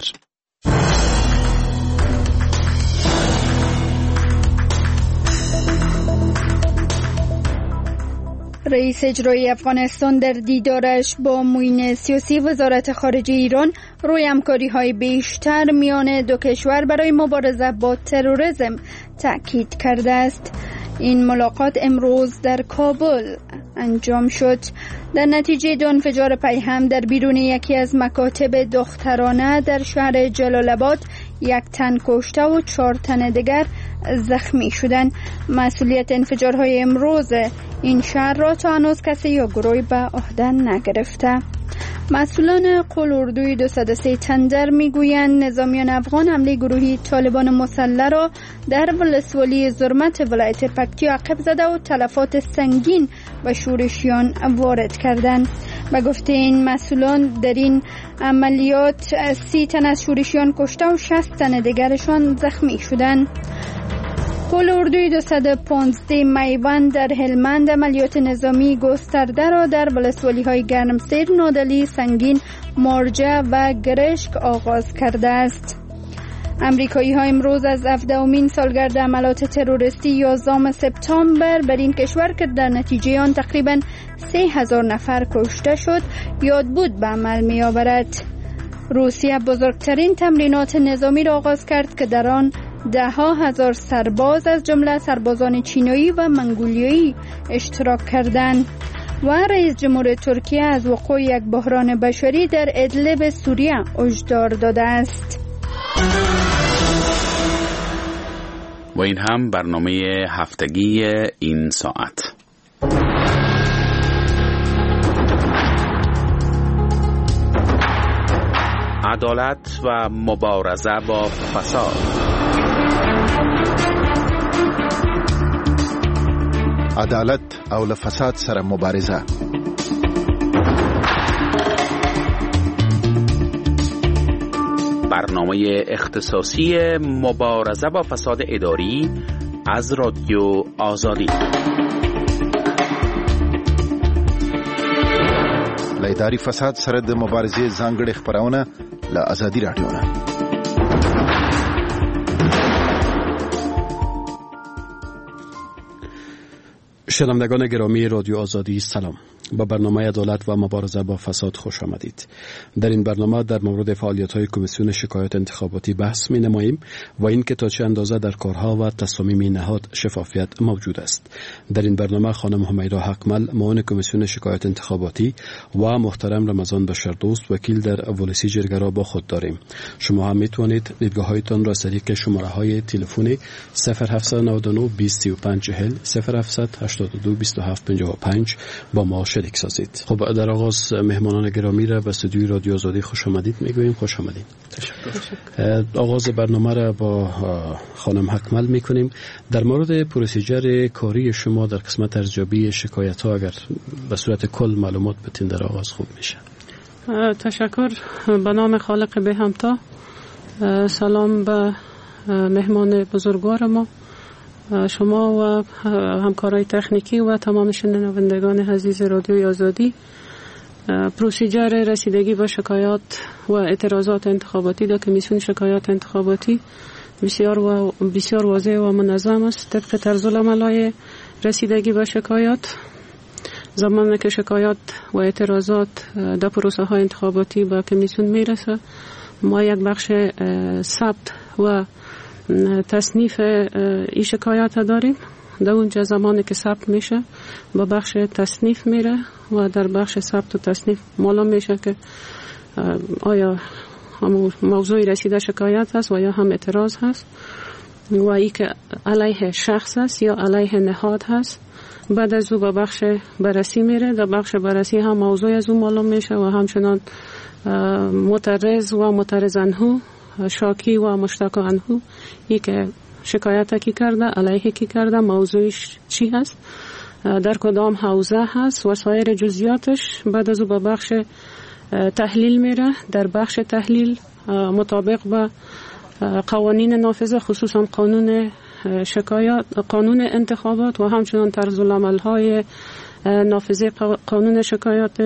Speaker 2: رئیس اجرایی افغانستان در دیدارش با معین سیاسی وزارت خارجه ایران روی همکاری‌های بیشتر میان دو کشور برای مبارزه با تروریسم تاکید کرده است. این ملاقات امروز در کابل انجام شد. در نتیجه دو انفجار پیهم در بیرون یکی از مکاتب دخترانه در شهر جلال آباد 1 تن کشته و 4 تن دیگر زخمی شدند. مسئولیت انفجارهای امروز این شهر را تا هنوز کسی یا گروهی به عهده نگرفته. مسئولان قلاردوی 203 تندر میگویند نظامیان افغان حمله گروهی طالبان مسلح را در ولسوالی زرمت ولایت پکتیا عقب زده و تلفات سنگین به شورشیان وارد کردند. به گفته این مسئولان در این عملیات 30 تن از شورشیان کشته و 60 تن دیگرشان زخمی شدند. قلاردوی 215 میوند در هلمند عملیات نظامی گسترده را در ولسوالی‌های گرمسیر، نادلی، سنگین، مارجه و گرشک آغاز کرده است. امریکایی‌ها امروز از 17مین سالگرد عملیات تروریستی 11 سپتامبر بر این کشور که در نتیجه آن تقریباً 3000 نفر کشته شد یادبود به عمل می‌آورد. روسیه بزرگترین تمرینات نظامی را آغاز کرد که در آن 10,000 سرباز از جمله سربازان چینایی و منگولیایی اشتراک کردند. و رئیس جمهور ترکیه از وقوع یک بحران بشری در ادلب سوریه هشدار داده است.
Speaker 1: و این هم برنامه هفتگی این ساعت. عدالت و مبارزه با فساد.
Speaker 22: عدالت او له فساد سره مبارزه.
Speaker 1: برنامه اختصاصی مبارزه با فساد اداری از رادیو آزادی.
Speaker 22: له اداري فساد سره د مبارزې ځانګړې خبرونه له آزادي رادیو نه.
Speaker 19: شنوندگان گرامی رادیو آزادی سلام. با برنامه عدالت و مبارزه با فساد خوش آمدید. در این برنامه در مورد فعالیت‌های کمیسیون شکایات انتخاباتی بحث می‌نماییم و اینکه تا چه اندازه در کارها و تصامیم نهاد شفافیت موجود است. در این برنامه خانم حمیرا حقمل معاون کمیسیون شکایات انتخاباتی و محترم رمضان بشردوست وکیل در ولسی جرگه را با خود داریم. شما هم می‌توانید دیدگاه‌هایتان را از طریق شماره‌های تلفنی 0799 2035 40 0782 2755 با ما شریک سازید. خب در آغاز مهمانان گرامی را به استودیوی رادیو آزادی خوش آمدید میگوییم. خوش آمدید. تشکر. آغاز برنامه را با خانم حقمل میکنیم. در مورد پروسیجر کاری شما در قسمت ارزیابی شکایت ها اگر به صورت کل معلومات بدین در آغاز خوب میشه.
Speaker 23: تشکر. به نام خالق به همتا. سلام به مهمان بزرگوار ما، شما و همکارای تکنیکی و تمام شنوندگان عزیز رادیوی آزادی. پروسیجر رسیدگی به شکایات و اعتراضات انتخاباتی در کمیسیون شکایات انتخاباتی بسیار واضح و منظم است طبق طرزالعمل‌های رسیدگی به شکایات. زمانی که شکایات و اعتراضات در پروسه های انتخاباتی به کمیسیون میرسه، ما یک بخش ثبت و تصنیف این شکایات داریم. در اونجا زمانی که ثبت میشه به بخش تصنیف میره و در بخش ثبت و تصنیف معلوم میشه که آیا هم موضوع رسیده شکایت هست و یا هم اعتراض هست و ای که علیه شخص هست یا علیه نهاد هست. بعد از او به بخش بررسی میره. در بخش بررسی هم موضوع از اون معلوم میشه و همچنان معترض و معترض عنه، شاکی و مشتاق عنه، ای که شکایت کی کرده، علیه کی کرده، موضوعش چی هست، در کدام حوزه هست و سایر جزئیاتش. بعد از او به بخش تحلیل میره. در بخش تحلیل مطابق با قوانین نافذه، خصوصا قانون شکایات، قانون انتخابات و همچنان طرزالعمل‌های نافذه قانون شکایات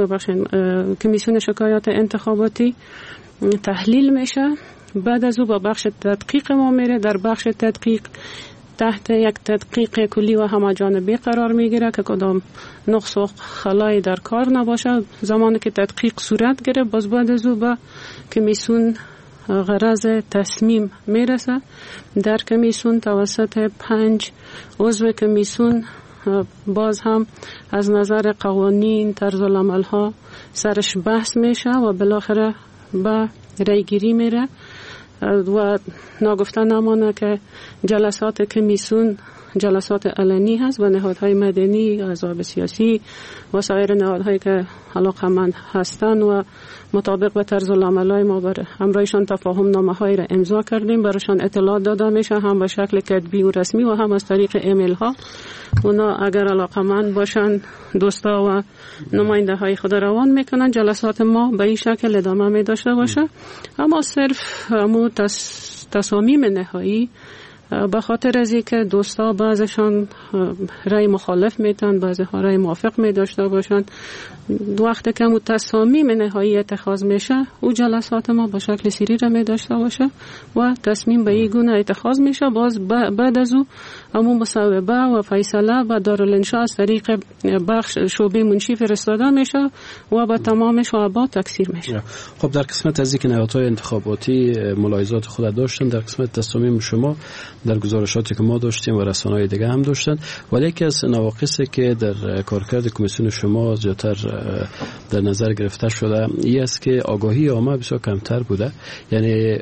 Speaker 23: کمیسیون شکایات انتخاباتی تحلیل میشه. بعد از او با بخش تدقیق ما میره. در بخش تدقیق تحت یک تدقیق کلی و همه‌جانبه قرار میگیره که کدام نقص و خلایی در کار نباشه. زمانی که تدقیق صورت گرفت، باز بعد از او با کمیسیون غرض تصمیم میرسه. در کمیسیون توسط 5 عضو کمیسیون باز هم از نظر قوانین، طرزالعمل‌ها سرش بحث میشه و بالاخره به رایگیری میره. و ناگفته نمانه که جلسات کمیسیون جلسات علنی هست و نهادهای مدنی، احزاب سیاسی و سایر نهادهایی که علاقه‌مند هستند و مطابق به طرزالعمل‌های ما بر همراهشان تفاهم نامه‌هایی را امضا کردیم، برایشان اطلاع داده میشه، هم به شکل کتبی و رسمی و هم از طریق ایمیل ها. اونا اگر علاقه‌مند باشن دوستا و نماینده های خود روان میکنن. جلسات ما به این شکل ادامه می داشته باشه. اما صرف تصامیم نهایی به خاطر از اینکه دوستا بعضشان رای مخالف میتن، بعضی ها رای موافق می داشته باشن، وقتی که تصامیم نهایی اتخاذ میشه، او جلسات ما به شکل سری را می داشته باشه و تصمیم به این گونه اتخاذ میشه. باز بعد از او همون مصوبه و فیصله و دارالانشاء از طریق بخش شعبه منشی فرستاده میشه و به تمام شعبات تکثیر میشه.
Speaker 19: خب در قسمت از اینکه نهادهای انتخاباتی ملاحظات خود داشتن، در قسمت تصامیم شما در گزارشاتی که ما داشتیم و رسانه‌های دیگه هم داشتن، ولی یکی از نواقصی که در کارکرد کمیسیون شما زیادتر در نظر گرفته شده این است که آگاهی عامه بسیار کمتر بوده. یعنی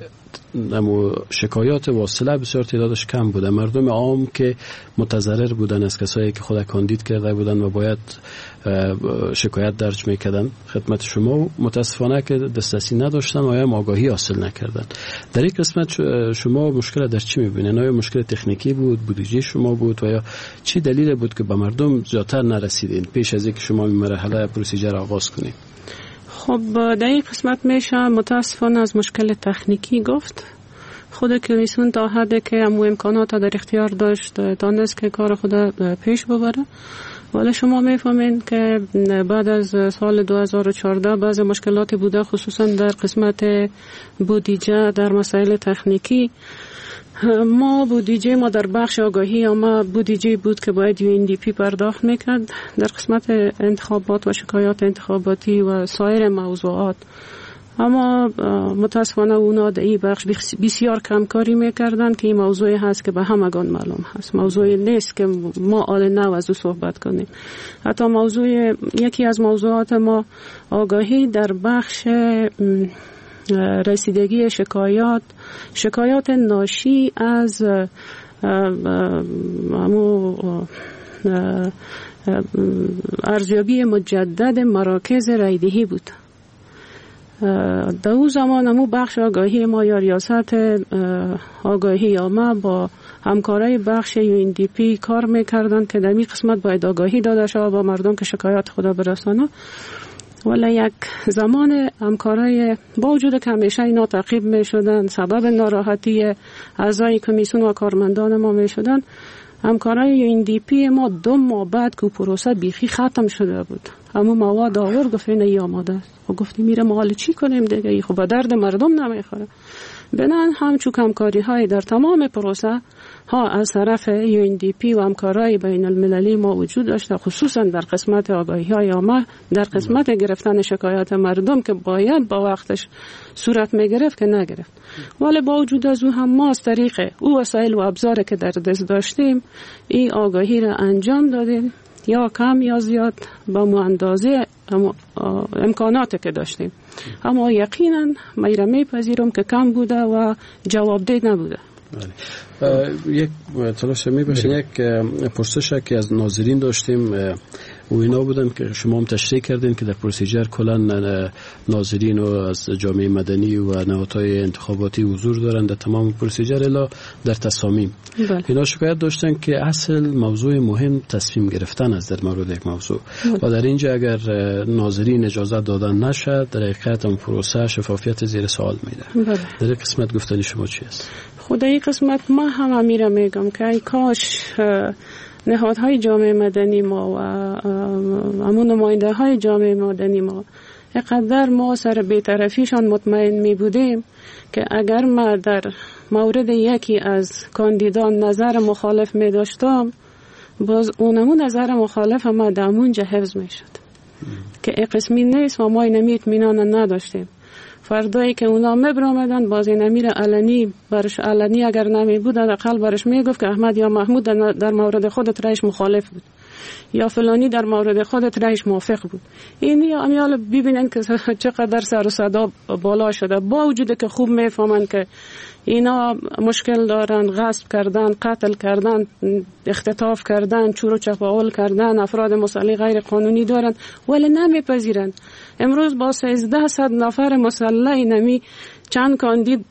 Speaker 19: شکایات واصله بسیار تعدادش کم بوده. مردم عام که متضرر بودن از کسایی که خود کاندید کرده بودن و باید شکایت درج میکردن خدمت شما، متاسفانه که دسترسی نداشتن و یا آگاهی حاصل نکردن. در این قسمت شما مشکل در چی میبینید؟ آیا مشکل تکنیکی بود، بودجه شما بود و یا چی دلیل بود که به مردم زیادتر نرسیدین پیش از اینکه شما این مرحله پروسیجر آغاز کنید؟
Speaker 23: خب در این قسمت میشه متاسفانه از مشکل تکنیکی گفت. خود کمیسیون تا حدی که امکانات در اختیار داشت تانست که کار خود پیش ببره، ولی شما میفهمین که بعد از سال 2014 بعضی مشکلاتی بوده، خصوصا در قسمت بودجه، در مسائل تکنیکی. ما بودجه ما در بخش آگاهی اما بودجه بود که باید UNDP پرداخت میکرد در قسمت انتخابات و شکایات انتخاباتی و سایر موضوعات. اما متاسفانه اونا در این بخش بسیار کمکاری میکردن که این موضوعی هست که به همگان معلوم هست. موضوعی نیست که ما آل نو از او صحبت کنیم. حتی یکی از موضوعات ما آگاهی در بخش رسیدگی شکایات ناشی از ارزیابی مجدد مراکز رایدهی بود. در اون زمان همون بخش آگاهی ما یا ریاست آگاهی عامه با همکارای بخش UNDP کار میکردن که در این قسمت باید آگاهی داده شود با مردم که شکایات خدا برسانه. ولی یک زمان همکارای با وجود که همیشه اینا تعقیب میشدن، سبب ناراحتی اعضای کمیسیون و کارمندان ما میشدن، همکارای UNDP ما 2 ماه بعد که پروسه بیخی ختم شده بود، همون مواد آورد گفت این آماده است. و گفتیم میره ما حالا چی کنیم دیگه، خب به درد مردم نمیخوره. بنان همچون همکاری های در تمام پروسه ها از طرف UNDP و همکارای بین المللی ما وجود داشته، خصوصا در قسمت آگاهی های عامه، در قسمت گرفتن شکایات مردم که باید با وقتش صورت میگرفت که نگرفت. ولی با وجود از او هم ما از طریق او وسایل و ابزاری که در دست داشتیم این آگاهی را انجام دادیم، یا کم یا زیاد با اندازه امکاناتی که داشتیم. اما یقینا من میپذیرم که کم بوده و جوابدهی نبوده.
Speaker 19: یک تلاش میباشین یک پرسش که از ناظرین داشتیم و اینا بودن که شما هم تشریح کردین که در پروسیجر کلا ناظرین و از جامعه مدنی و نهادهای انتخاباتی حضور دارند در تمام پروسیجر الا در تصامیم. اینا شکایت داشتن که اصل موضوع مهم تصمیم گرفتن است در مورد یک موضوع و در اینجا اگر ناظرین اجازه دادن نشد در حقیقت اون پروسه شفافیت زیر سوال میره. در این قسمت گفتنی شما چی است؟
Speaker 23: خدای قسمت ما هم امیره میگم که ای کاش نهادهای جامعه مدنی ما و همون نماینده های جامعه مدنی ما اقدر ما سر بی‌طرفیشان مطمئن می بودیم که اگر ما در مورد یکی از کاندیدان نظر مخالف می داشتم باز اونمون نظر مخالف ما دامونجا حفظ می شد که ای قسمی نیست و ما اینمی اطمینان نداشتیم. فردایی که اونا مبرامدن باز این امیر علنی اگر نمی بود اقل برش میگفت که احمد یا محمود در مورد خودت رئیس مخالف بود یا فلانی در مورد خودت رئیس موافق بود. این یا امیال ببینن که چقدر سر و صدا بالا شده، با وجود که خوب میفهمن که اینا مشکل دارن، غصب کردن، قتل کردن، اختطاف کردن، چور و چپاول کردن، افراد مسلح غیر قانونی دارن ولی نمیپذیرن. امروز با 1300 نفر مسلح نمی چند کاندید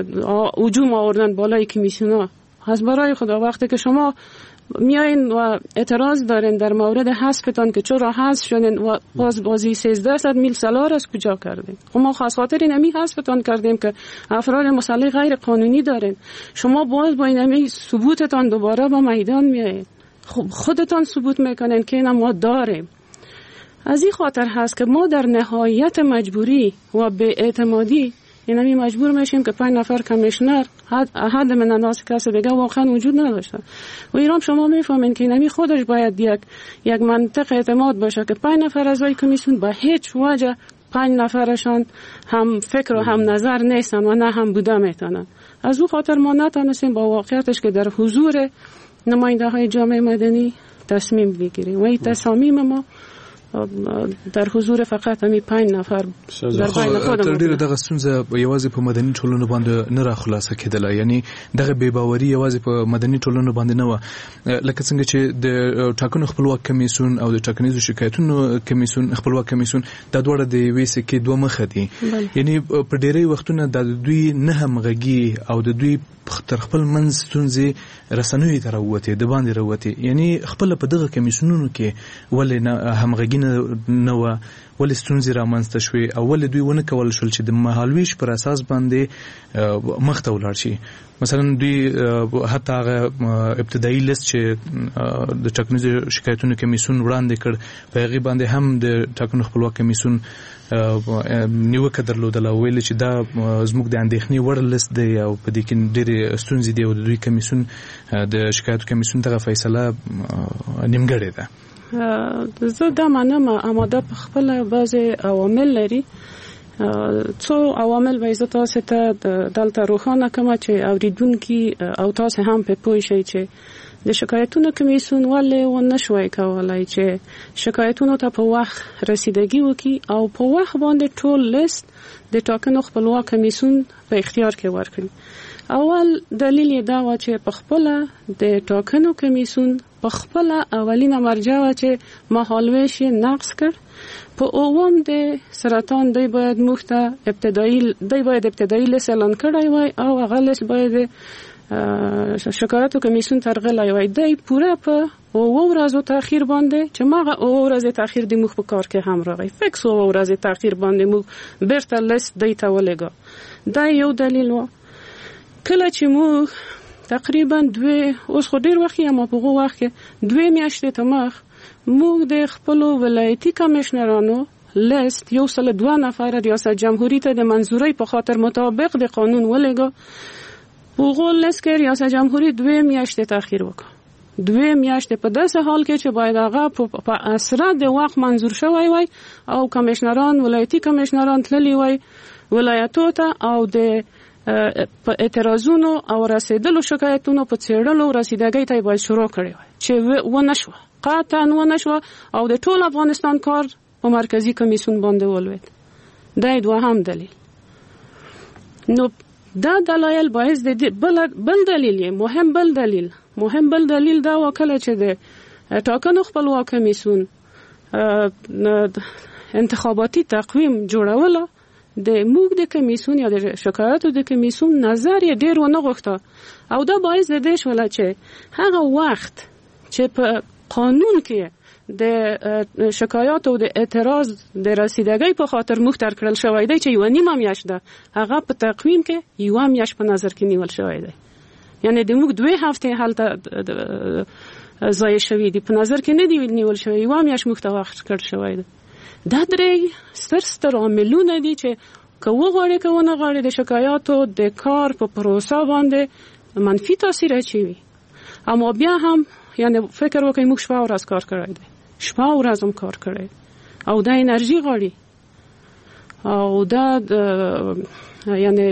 Speaker 23: هجوم آوردن بالای کمیسیونا. از برای خدا وقتی که شما میاین و اعتراض دارین در مورد حذفتان که چرا حذف شدین و بازی 1300 میل سالار از کجا کردین؟ ما خاص خاطر اینمی حذفتان کردیم که افراد مسلح غیر قانونی دارین. شما باز با اینمی ثبوتتان دوباره با میدان میایین. خودتان ثبوت میکنین که اینا ما داریم. از این خاطر هست که ما در نهایت مجبوری و به اعتمادی اینمی مجبور میشیم که 5 نفر کمیشنر حد من الناس کسی دیگه واقعا وجود نداشته. و ایران شما میفهمین که اینمی خودش باید یک منطق اعتماد باشه که 5 نفر اعضای کمیسیون به هیچ وجه 5 نفرشان هم فکر و هم نظر نیستن و نه هم بوده میتونن. از او خاطر ما نتونستیم با واقعیتش که در حضور نماینده های جامعه مدنی تصمیم بگیریم و این تصامیم ما در حضور فقط همي 5 نفر در بین خودمون
Speaker 3: تر ډیره دغه ستونزه یوازې په مدني ټولنو باندې نه را خلاصه کېدله، یعنی دغه بې باوري یوازې په مدني ټولنو باندې نه و، لکه څنګه چې د ټاکنو خپلواک کمیسیون او د ټاکنیزو شکایتونو کمیسیون خپلواک کمیسیون د دوړه د یوې سکې دوه مخه دي. یعنی په ډیری وختونه د دوی نه همغږي او د دوی تر خپل منځ ستونزې رسنوي ته راووتې د باندې راووتې، یعنی خپل په دغه کمیسیونونو کې ولې همغږي نه و، ولې ستونزې رامنځته شوې او ولې دوی ونه کول شول چې د مهالویش پر اساس باندې مخ ته ولاړ شي. مثلا دوی حتی هغه ابتدایي لیست چې د ټاکنیزو شکایتونو کمیسیون وړاندې کړ په هغې باندې هم د ټاکنو خپلواک کمیسیون نیوکه درلودله، ویل چې دا زموږ د اندېښنې وړ لیست دی او په دې کې ډېرې ستونزې دي او د دوی کمیسیون د شکایتو کمیسیون دغه فیصله نیمګړې ده.
Speaker 23: زه دا منم آماده په خپل بعضې عوامل لري. څو عوامل به زه تاسو ته دلته روښانه کړم چې اورېدونکي او تاسو هم په پوه شئ چې د شکایتونو کمیسیون ولې ونه شوی کولی چې شکایتونو ته په وخت رسیدګي وکړي او په وخت باندې ټول لیست د ټاکنو خپلواک کمیسیون په اختیار کې ورکړي. اول دلیل یې دا و چې په خپله د ټاکنو کمیسیون په خپله اولینه مرجع و چې مهالویش یې نقض کړ. په اووم د سرطان دی باید مخته ابتدایي لیست اعلان کړی وای او هغه لیست باید شکایتو کمیسیون ترغلی وای. دی پوره په 2 ورځو تاخیر باندې چې ماغه 2 ورځې تاخیر دی مخ په کار کې هم راغی، فکس 2 ورځې تاخیر باندې مخ بیرته لیست دی ته ولګا. دا یو دلیل و. کله چې موږ تقریبا اوس خو ډیر وخت یا ما په هغه وخت کې 2 میاشتې ته مخ موږ د خپل ولایتي کمشنرانو لیست 102 نفر ریاست جمهوری ته د منظوری په خاطر مطابق د قانون ولېګو. هغه لیست کې ریاست جمهوری 2 میاشتې تاخير وکړ. 2 میاشتې په داسې حال کې چې باید هغه په اسره د وخت منظور شوی وای او کمشنران ولایتي کمشنران تللی وای ولایتو ته او د په اعتراضونو او رسیدلو شکایتونو په څېړلو رسیدګۍ ته باید شروع کړي وای چې ونه شو، قطعا ونه شو او د ټول افغانستان کار په مرکزی کمیسیون باندې ولوید. دا دوهم دلیل. نو دا دلایل باعث د بل دلیل مهم بل دلیل دا وکړه چې د ټاکنو خپلواک کمیسیون انتخاباتي تقویم جوړوله د موږ د کمیسیون یا د شکایاتو د کمیسیون نظر یې ډیر ونه غوښته او دا باعث د دې شول چې هغه وخت چې په قانون کې د شکایاتو د اعتراض د رسیدګۍ په خاطر مختار کړل شوی دی چې 1.5 میاشت ده، هغه په تقویم کې 1 میاشت په نظر کې نیول شوی دی. یعنی د موږ 2 هفته هلته ضایع شوی دی، په نظر کې نه دی نیول شوی، 1 میاشت مخته وخت کړل شوی دی. دا درې ستر عاملونه دي چې که وغواړي که ونه غواړي د شکایاتو د کار په پروسه باندې منفي تاثیر اچوي. اما بیا هم یعنی فکر وکړئ موږ شپه ورځ کار کړی دی، شپه ورځ هم کار کړی او دا انرژي غواړي او دا یعنی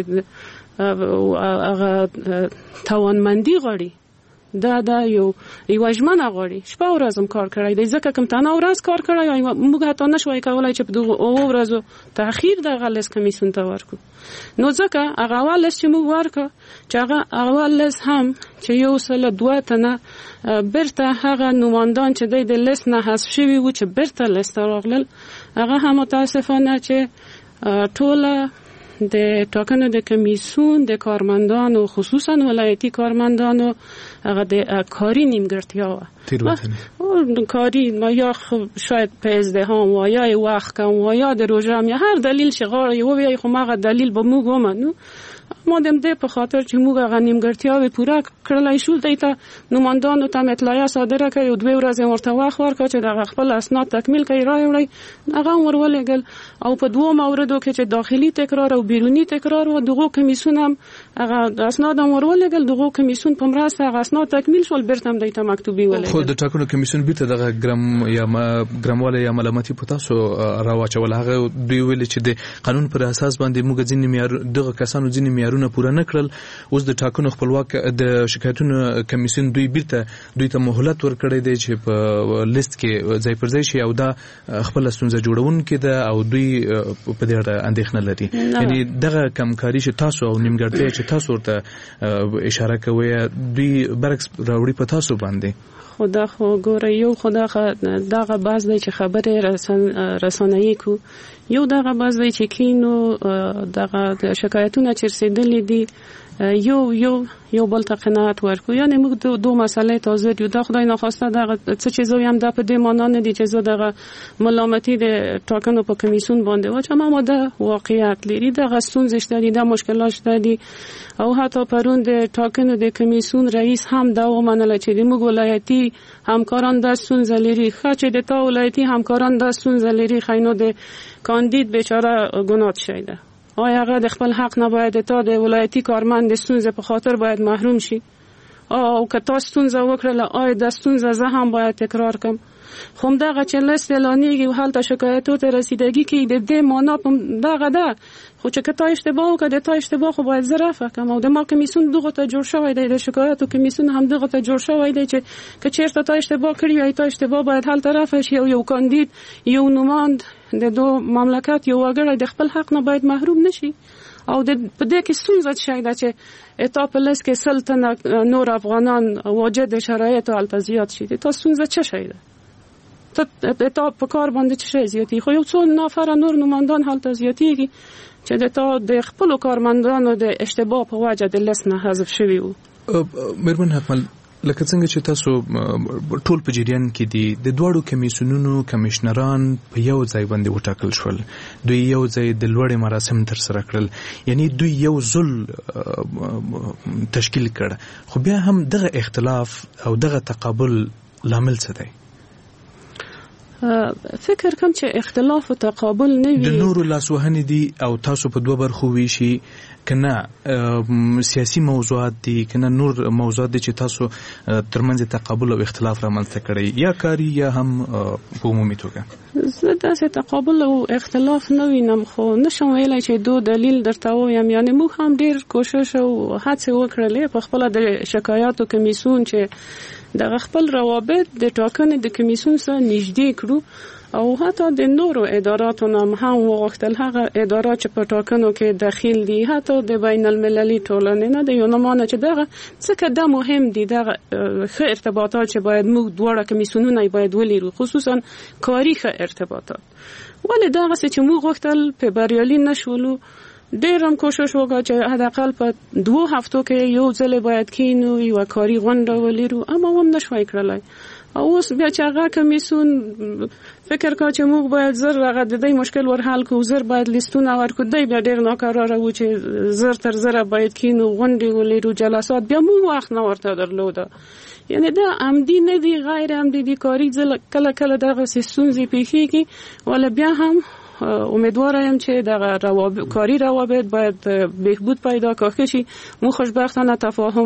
Speaker 23: هغه توانمندي غواړي، دا یو ژمنه غواړي. شپه ورځ هم کار کړی دی، ځکه کوم تنه ورځ کار کړی موږ حتی نشوای کولای چې په دغه ورځو تاخير د غلس کمیسیون ته ورکو. نو ځکه هغه اول چې موږ ورکو چې هغه اول هم چې یو سل 2 تنه برته هغه نوماندان چې د لیست نه حذف شوي وو چې برته لیست راغلل، هغه هم متاسفانه چې ټول د ټاکنو د کمیسیون د کارمندانو خصوصا ولایتي کارمندانو هغه د کاری نیمګړتیا و کاری یا شاید په ازدحام و یا وخت کم و یا د روزه یا هر دلیل شغال یو وی خو ماغه دلیل به موږ ومنو ما دم دې په خاطر چې موږ هغه نیمګړتیاوې پوره کړلای شو ته نوماندانو ته اطلاع صادره کړي او 2 ورځې ورته وخت ورکړ چې دغه خپل اسناد تکمیل کړي راوړي، هغه ورولېګل او په 2 موردو کې چې داخلي تکرار او بیرونی تکرار و دغه کمیسیون هم هغه اسناد ورولېګل، دغه کمیسیون په مرسته هغه اسناد تکمیل شول، برته هم دایته مکتوبي ولېګل. خو
Speaker 3: د ټاکنو کمیسیون بیرته دغه ګرامواله یا ملامتي پتاسو راوچول، هغه دوی ویل چې د قانون پر اساس باندې موږ ځینې معیار دغه کسانو ځینې معیارونه پوره نه کړل. اوس د ټاکنو خپلواک د شکایتونو کمیسیون دوی ته مهلت ورکړی دی چې په لیست کې ځای پر ځای شي او دا خپل ستونزه جوړونکې ده او دوی په دې اړه اندېښنه لري. یعنی دغه کمکاري چې تاسو او نیمګړتیا چې تاسو ورته اشاره کوئ دوی برعکس راوړي په تاسو باندې.
Speaker 23: خدا خو ګوره یو خدا دغه باز دی چې خبره رسانه‌ای کو، یو دغه باز دی چې کینو دغه شکایتونه چې رسیدلې دي یو بل ته قناعت ورکو. یعنی موږ دو مسئله تازه یو دا خدای ناخواسته دغه څه چیزو هم د په دې معنا نه دي چې زه دغه ملامتي د ټاکنو په کمیسیون باندې واچم، اما دا واقعیت لري، دغه ستونزې شته دي، د مشکلات شته دي او حتی پرون د ټاکنو د کمیسیون رئیس هم دا ومنله چې د موږ ولایتي همکاران د ستونزې لري، چې د تا ولایتي همکاران د ستونزې لري، خاینو د کاندید بیچاره ګناه شیده. آیا هغه د خپل حق نه باید تا د ولایتي کارمند د ستونزې په خاطر باید محروم شي؟ او که تا ستونزه وکړله آیا د ستونزه زه هم باید تکرار کم؟ خو همدغه چې لیست اعلانیږي و هلته شکایتو ته رسیدګي کوي د دې معنا دغه ده، خو چې که تا اشتباه وکړه د تا اشتباه خو باید زه رفع کړم او د ما کمیسیون دغه ته جوړ شوی دی، د شکایتو کمیسیون هم دغه ته جوړ شوی دی چې که چېرته تا اشتباه کړي وي تا اشتباه باید هلته رفع شي او یو کاندید یو نوماند د دو مملکت یو وګړی د خپل حق نه باید محروم نشي. او په دې کې ستونزه شي دا چې اتا په لس کې سلطنه نور افغانان واجد شرایط او التزیات شي، تا ستونزه چه شي ده؟ تا په کار باندې څه شي زیاتی؟ خو یو څو نفر نور نوماندان حالت زیاتیږي چې د خپل کارمندانو د اشتباه په وجه د لیست نه حذف شوي وو.
Speaker 3: مېرمن حکمل لکه څنګه چې تاسو ټول په جریان کې دي د دوړو کمیسیونونو کمشنران په یو ځای باندې وټاکل شول، دوی یو ځای د لوړې مراسم تر سره کړل، یعنی دوی یو ځل تشکیل کړ، خو بیا هم دغه اختلاف او دغه تقابل لامل څه دی؟
Speaker 23: فکر کوم چې اختلاف او تقابل نه وي.
Speaker 3: د نورو لاسوهنې دي او تاسو په دوه برخو ویشي کنه سیاسي موضوعات دي کنه نور موضوعات دي چې تاسو ترمنځ تقابل او اختلاف رامنځته کړی یا کاری یا هم په عمومي توګه؟
Speaker 23: زه داسې تقابل او اختلاف نه وینم، خو نشم ویلی چې دو دلیل درته ووایم. یعنې موږ هم ډېر کوشش او هڅې وکړلې په خپله د شکایاتو کمیسیون چې دغه خپل روابط د ټاکنې د کمیسیون سره نږدې کړو او حتی د نورو اداراتو هم وغوښتل هغه ادارات چې په ټاکنو کې داخل دي، حتی د بین المللي ټولنې نه د یونامانه چې دغه څخه د مهم دي دغه ښه ارتباطات چې باید موږ دواړه کمیسیونونه باید ولرو، خصوصا کاري ښه ارتباطات. ولې دغه څه چې موږ غوښتل په بریالي نشولو، ډېر هم کوشش وکړو چې حداقل په 2 هفتو کې یو ځل باید کینو یو کاري غونډه ولرو، اما هم نشوای کړلای. او اوس بیا چې هغه کمیسیون فکر کا چې موږ باید زر هغه د دې مشکل ور حل کو، زر باید لیستونه ورکو، دی بیا ډېر ناکراره و چې زر تر زر باید کینو غونډې ولرو جلسات، بیا موږ وخت نه ورته درلوده. یعنی دا عمدي نه دی، غیر عمدي دی، کاري کله کله دغه ستونزې پیښیږي. ولی بیا هم امیدواره یم چې دغه کاري روابط باید بهبود پیدا کړي شي. مو خوشبختانه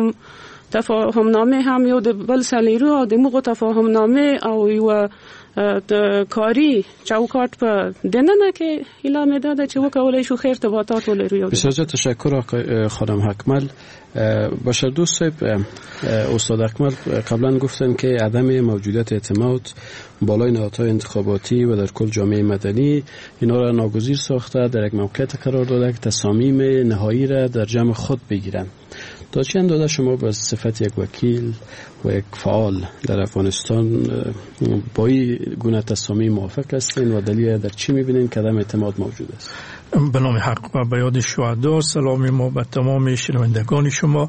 Speaker 23: تفاهم نامه هم یو د بل سلیرو او د موږ تفاهم نامه او یو د کاری چوکاټ په دننه کې اعلان داده چې وکولای شو خیر ارتباطات ولرو.
Speaker 19: بسیار تشکر آقای خانم اکمل. بشردوست صاحب، استاد اکمل قبلا گفتن که عدم موجودیت اعتماد بالای نهادهای انتخاباتی و در کل جامعه مدنی اینا را ناگزیر ساخته در یک موقعیت قرار داده که تصامیم نهایی را در جمع خود بگیرن. تا چه اندازه شما به صفت یک وکیل و یک فعال در افغانستان با این گونه تصامیم موافق هستین و دلیل در چی میبینین که عدم اعتماد موجود است؟
Speaker 4: به نام حق و به یاد شهدا، سلام ما به تمام شنوندگان شما.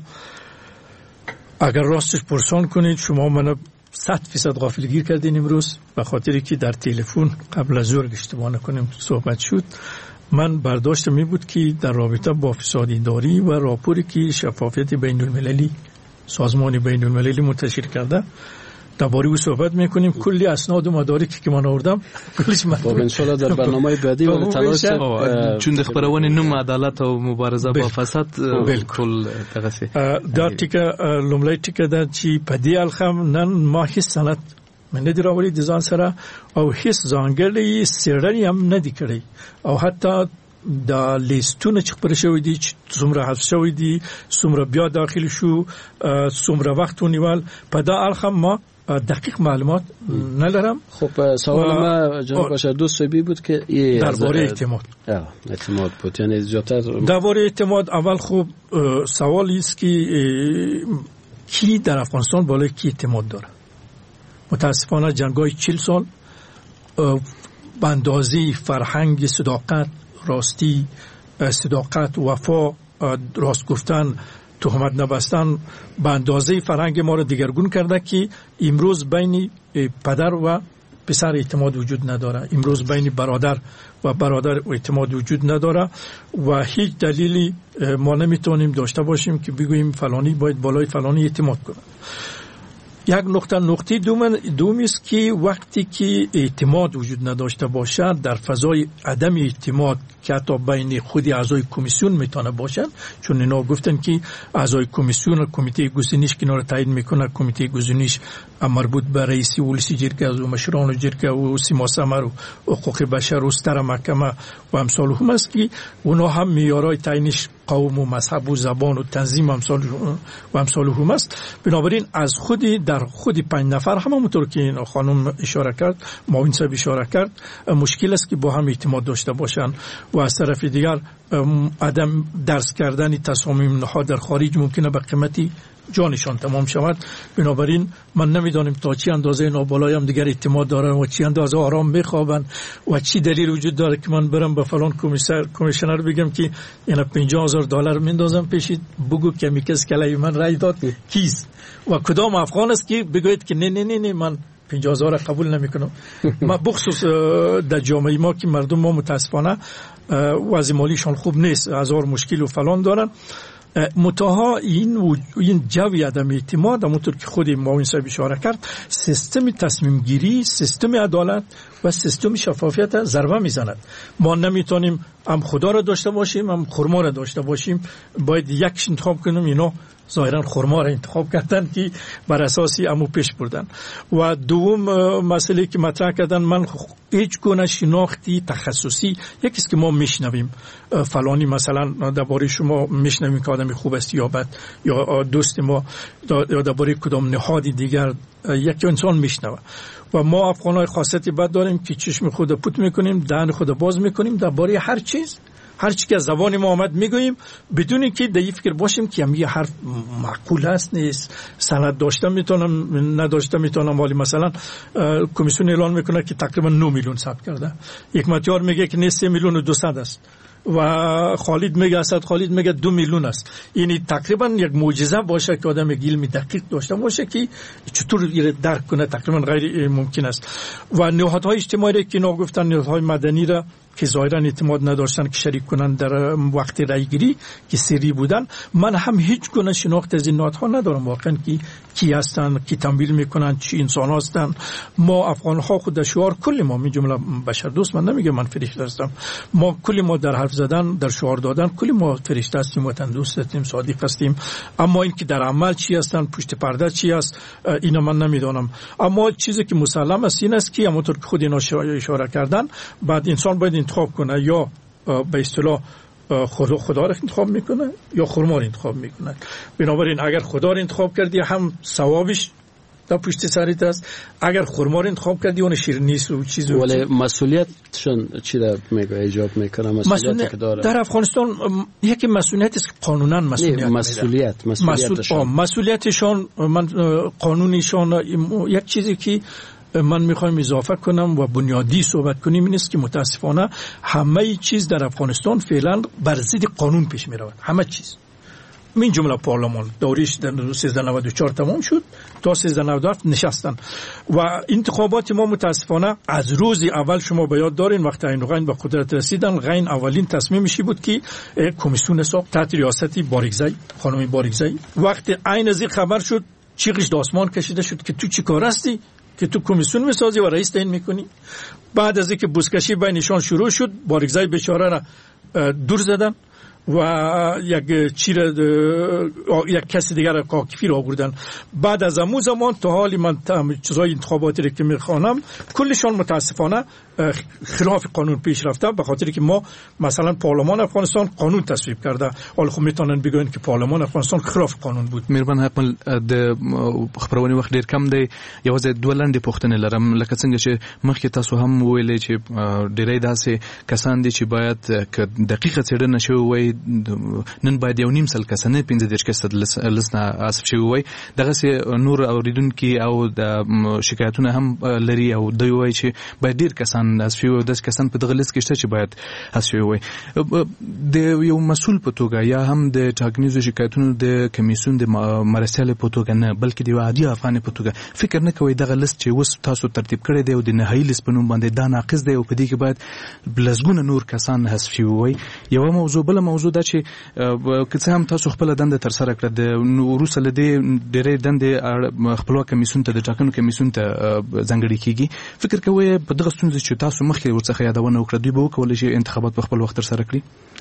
Speaker 4: اگر راستش پرسان کنید شما منو 100% غافلگیر کردین امروز، به خاطری که در تلفن قبل از ظهر اشتباه نکنیم صحبت شد. من برداشتم می بود که در رابطه با فساد اداری و راپوری که شفافیت بین المللی سازمان بین المللی منتشر کرده درباره او صحبت میکنیم. کلی اسناد و مدارکی که من آوردم کلش
Speaker 19: مطلب ان شاء الله در برنامه بعدی و تلاش
Speaker 3: چون د خبرونه نوم عدالت او مبارزه با فساد بالکل تغسی
Speaker 4: دا ټیکه لومړی ټیکه دا چې په دې الخم نن ما هیڅ سند من ندی راوړی د ځان سره او هیڅ ځانګړی څېړنې هم ندی کړی او حتی دا لیستونه چې خبر شوی دي چې څومره حذف شوی دي، څومره بیا داخل شو، څومره وخت ونیول، په دا الخم ما دقیق معلومات ندارم.
Speaker 19: خب سوال ما جناب بشردوست صاحبی بود که
Speaker 4: درباره اعتماد
Speaker 19: بود، یعنی زیادتر
Speaker 4: درباره اعتماد. اول خب سوالی است که کی در افغانستان بالای کی اعتماد داره. متاسفانه جنگ‌های 40 سال به اندازه فرهنگ صداقت، راستی، صداقت، وفا، راست گفتن، تهمت نبستن به اندازه فرهنگ ما را دیگرگون کرده که امروز بین پدر و پسر اعتماد وجود نداره، امروز بین برادر و برادر اعتماد وجود نداره و هیچ دلیلی ما نمیتونیم داشته باشیم که بگوییم فلانی باید بالای فلانی اعتماد کنه. یک نقطه دومی است که وقتی که اعتماد وجود نداشته باشد در فضای عدم اعتماد که حتی بین خود اعضای کمیسیون میتونه باشن، چون اینا گفتن که اعضای کمیسیون کمیته گزینش که اینا رو تایید میکنه، کمیته گزینش مربوط به رئیس ولسی جرگه و مشران جرگه و سیما سمر و حقوق بشر و ستر محکمه و امثال هم است که اونا هم معیارهای تعیینش قوم و مذهب و زبان و تنظیم و امثال هم است. بنابراین از خودی در خودی 5 نفر همونطور که این خانم اشاره کرد، معاون صاحب اشاره کرد، مشکل است که با هم اعتماد داشته باشند و از طرف دیگر عدم درس کردن تصامیم نهاد در خارج ممکنه به قیمتی جانشان تمام شود. بنابراین من نمیدانم تا چی اندازه اینا بالای هم دیگر اعتماد دارن و چی اندازه آرام بخوابن و چی دلیل وجود داره که من برم به فلان کمیشنر بگم که اینا $50,000 میندازم پیشید، بگو که میکس کلای من رای داد کیست و کدام افغان است که بگوید که نه من 50,000 قبول نمیکنم. ما بخصوص در جامعه ما که مردم ما متاسفانه وضع مالیشان خوب نیست، هزار مشکل و فلان دارن. متاها این جوی عدم اعتماد، همونطور که خود معاون صاحب اشاره کرد، سیستم تصمیم گیری، سیستم عدالت و سیستم شفافیت ضربه میزند. ما نمیتونیم هم خدا را داشته باشیم هم خرما را داشته باشیم، باید یکش انتخاب کنیم. اینا ظاهرا خرما را انتخاب کردن که بر اساسی امو پیش بردن. و دوم مسئله که مطرح کردن، من هیچ گونه شناختی تخصصی، یکیست که ما میشنویم فلانی مثلا درباره شما میشنویم که آدم خوب است یا بد، یا دوست ما یا درباره کدام نهادی دیگر یک انسان میشنوه. و ما افغانای خاصیتی بد داریم که چشم خود پوت میکنیم، دهن خود باز میکنیم درباره هر چیز، هر چی که از زبان ما آمد میگوییم، بدون که در این فکر باشیم که هم یه حرف معقول است نیست، سند داشته میتونم نداشته میتونم. ولی مثلا کمیسیون اعلان میکنه که تقریبا 9 میلیون ثبت کرده، یک متیار میگه که 3 میلیون و 200 است و خالد میگه اسد خالد میگه 2 میلیون است. یعنی تقریبا یک معجزه باشه که آدم علمی دقیق داشته باشه که چطور درک کنه، تقریبا غیر ممکن است. و نهادهای اجتماعی که اینا گفتن، نهادهای مدنی را که ظاهرا اعتماد نداشتن که شریک کنن در وقت رای گیری که سری بودن، من هم هیچ گونه شناخت از این نهادها ندارم واقعا که کی هستن، کی تمویل میکنن، چی انسان هستن. ما افغان ها خود شعار کل ما، می جمله بشر دوست، من نمیگم من فرشته هستم، ما کل ما در حرف زدن، در شعار دادن کل ما فرشته هستیم، وطن دوست هستیم، صادق هستیم. اما این که در عمل چی هستن، پشت پرده چی است، اینا من نمیدونم. اما چیزی که مسلم است این است که همونطور که خود اینا اشاره کردن، بعد انسان باید انتخاب کنه، یا به اصطلاح خدا را انتخاب میکنه یا خرما را انتخاب میکنه. بنابراین اگر خدا را انتخاب کردی هم ثوابش در پشت سرت است، اگر خرما را انتخاب کردی اون شیرینیست و چیزی.
Speaker 19: ولی مسئولیتشون چی در میگه ایجاب میکنه؟ مسئولیت که داره
Speaker 4: در افغانستان یکی مسئولیت است که قانونا مسئولیتشون، من قانونیشون یک چیزی که من میخوایم اضافه کنم و بنیادی صحبت کنیم این است که متاسفانه همه چیز در افغانستان فعلا بر ضد قانون پیش میرود. همه چیز، من جمله پارلمان دوریش در 1394 تمام شد تا 1397 نشستن و انتخابات ما متاسفانه از روز اول شما به یاد دارین وقتی عین به قدرت رسیدن، غین اولین تصمیمش بود که کمیسیون ساخت تحت ریاست باریکزی، خانم باریکزی. وقتی عین از این خبر شد چیغش به آسمان کشیده شد که تو چی کار هستی که تو کمیسیون میسازی و رئیس تعیین میکنی. بعد از اینکه بوسکشی بینشان شروع شد، باریکزی بیچاره را دور زدن و یک کسی دیگر را کاکفی را آوردن. بعد از امو زمان تا حالی من چیزای انتخاباتی را که میخوانم کلشان متاسفانه خلاف قانون پیش رفته، به خاطر که ما مثلا پارلمان افغانستان قانون تصویب کرده، حالا خب میتونن بگن که پارلمان افغانستان خلاف قانون بود.
Speaker 3: مهربان حتما د خبرونه وخت ډیر کم دی، یوازې دوه لاندې پوښتنې لرم. لکه څنګه چې مخکې تاسو هم ویلې چې ډیری داسې کسان دي چې باید که دقیقه څېړنه شوې وای، نن باید 1.5 سل کسانه 15 کسه لسنه اسف شوی وای. دغه نور اوریدونکو او د شکایتونه هم لري او دوی وای چې باید ډیر کسان اسف شوی، د کسان په دغه لیست کې شته چې باید اسف شوی وای. د یو مسول په توګه یا هم د ټاکنیزو شکایتونو د کمیسیون د مرسل په توګه نه، بلکې د عادي افغان په توګه فکر نه کوي دغه لیست چې وس تاسو ترتیب کړی دی او د نهایی لیست په نوم باندې دا ناقص دی او په دې کې باید بلزګونه نور کسان حذف شوی وای. یو موضوع بل موضوع دا چې که هم تاسو خپل دنده تر سره کړه، د روسه لدی ډېرې دنده خپلواک کمیسیون ته د ټاکنو کمیسیون ته ځانګړي کیږي. فکر کوئ په دغه ستونزې چې تاسو مخکې ورڅخه یادونه وکړه، دوی به وکولای شي انتخابات په خپل وخت تر سره کړي؟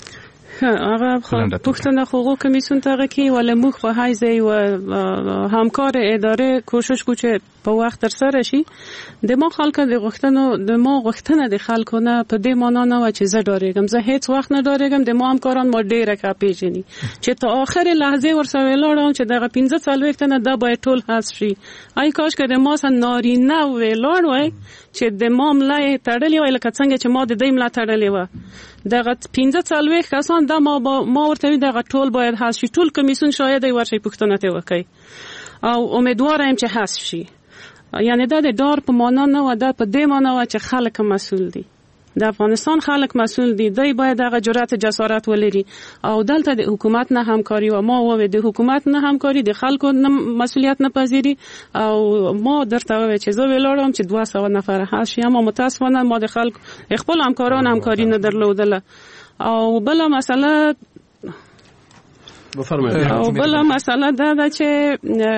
Speaker 23: هغه پښتنه حقوق کمیسیون ته کی ولی موږ په حیث و همکار اداره کوشش کو چې په وخت تر سره شي. د ما خلک د غوښتنه د خلکونه په دې معنا نه و چې زه ډارېږم، زه هیڅ وخت نه ډارېږم. د ما همکاران ما ډېره کا پیژني چې ته اخر لحظه ورسره ولاړم چې دغه 15 سال وختنه دا باید ټول حذف شي. آی کاش که د ما سن نارینه ولاړ وای چې د ما ملای تړلې وای لکه څنګه چې ما د دې ملای تړلې و. دغه 15 سال وخت کسان دا ما ورته دغه ټول باید حذف شي. ټول کمیسیون شاید ورشي پښتنه ته وکي او امیدوارم چې حذف شي. یعنی دا د ډار په معنا نه و، دا په دې معنا و چې خلک مسؤل دي، د افغانستان خلک مسؤل دي، دوی باید هغه جرأت جسارت ولري او دلته د حکومت نه همکاري و ما و د حکومت نه همکاري د خلکو نه مسؤلیت نه پذیری او ما درته و چې زه ویلارم چې 200 نفر هست شي، اما متاسفانه ما د خلک خپل همکاران همکاري نه درلودله. او بل مسئله
Speaker 3: بفرمایید.
Speaker 23: بلا مسئله ده چې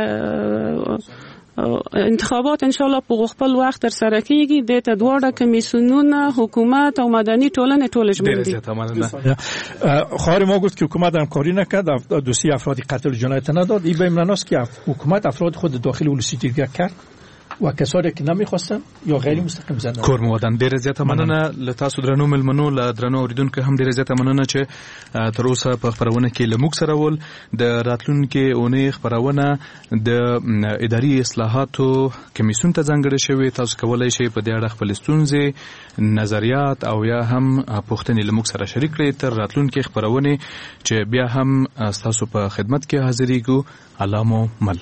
Speaker 23: انتخابات انشاءالله په خپل وخت تر سره کیږي. د ته دواړه کمیسیونونه، حکومت او مدني ټولنه ټول ژمن دي.
Speaker 4: خواهر ما گفت که حکومت همکاری نکرد، دوسیه افراد قتل جنایت نداد. این به این معناست که حکومت افراد خود داخل ولسیتیگه کرد و کسانی که نمیخواستن یا غیر مستقیم زدن.
Speaker 3: کور مودن ډیره زیاته مننه له تاسو درنو ملمنو له درنو اوریدونکو هم ډیره زیاته مننه چې تر اوسه په خبرونه کې له موږ سره ول. د راتلونکي اونۍ خبرونه د اداري اصلاحاتو کمیسیون ته ځانګړې شوې. تاسو کولای شئ په دې اړه خپل ستونزې، نظریات او یا هم پوښتنې له موږ سره شریک کړئ تر راتلونکي خبرونه چې بیا هم تاسو په خدمت کې حاضرېږو. الله مو مل.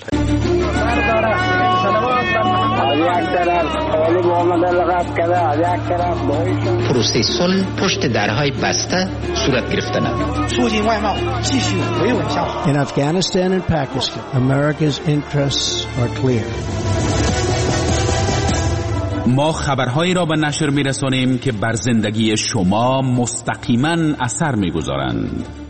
Speaker 15: پروسه صلح پشت درهای بسته صورت گرفتن.
Speaker 5: In Afghanistan and Pakistan, America's interests are clear.
Speaker 1: ما خبرهایی را به نشر می‌رسانیم که بر زندگی شما مستقیما اثر می‌گذارند.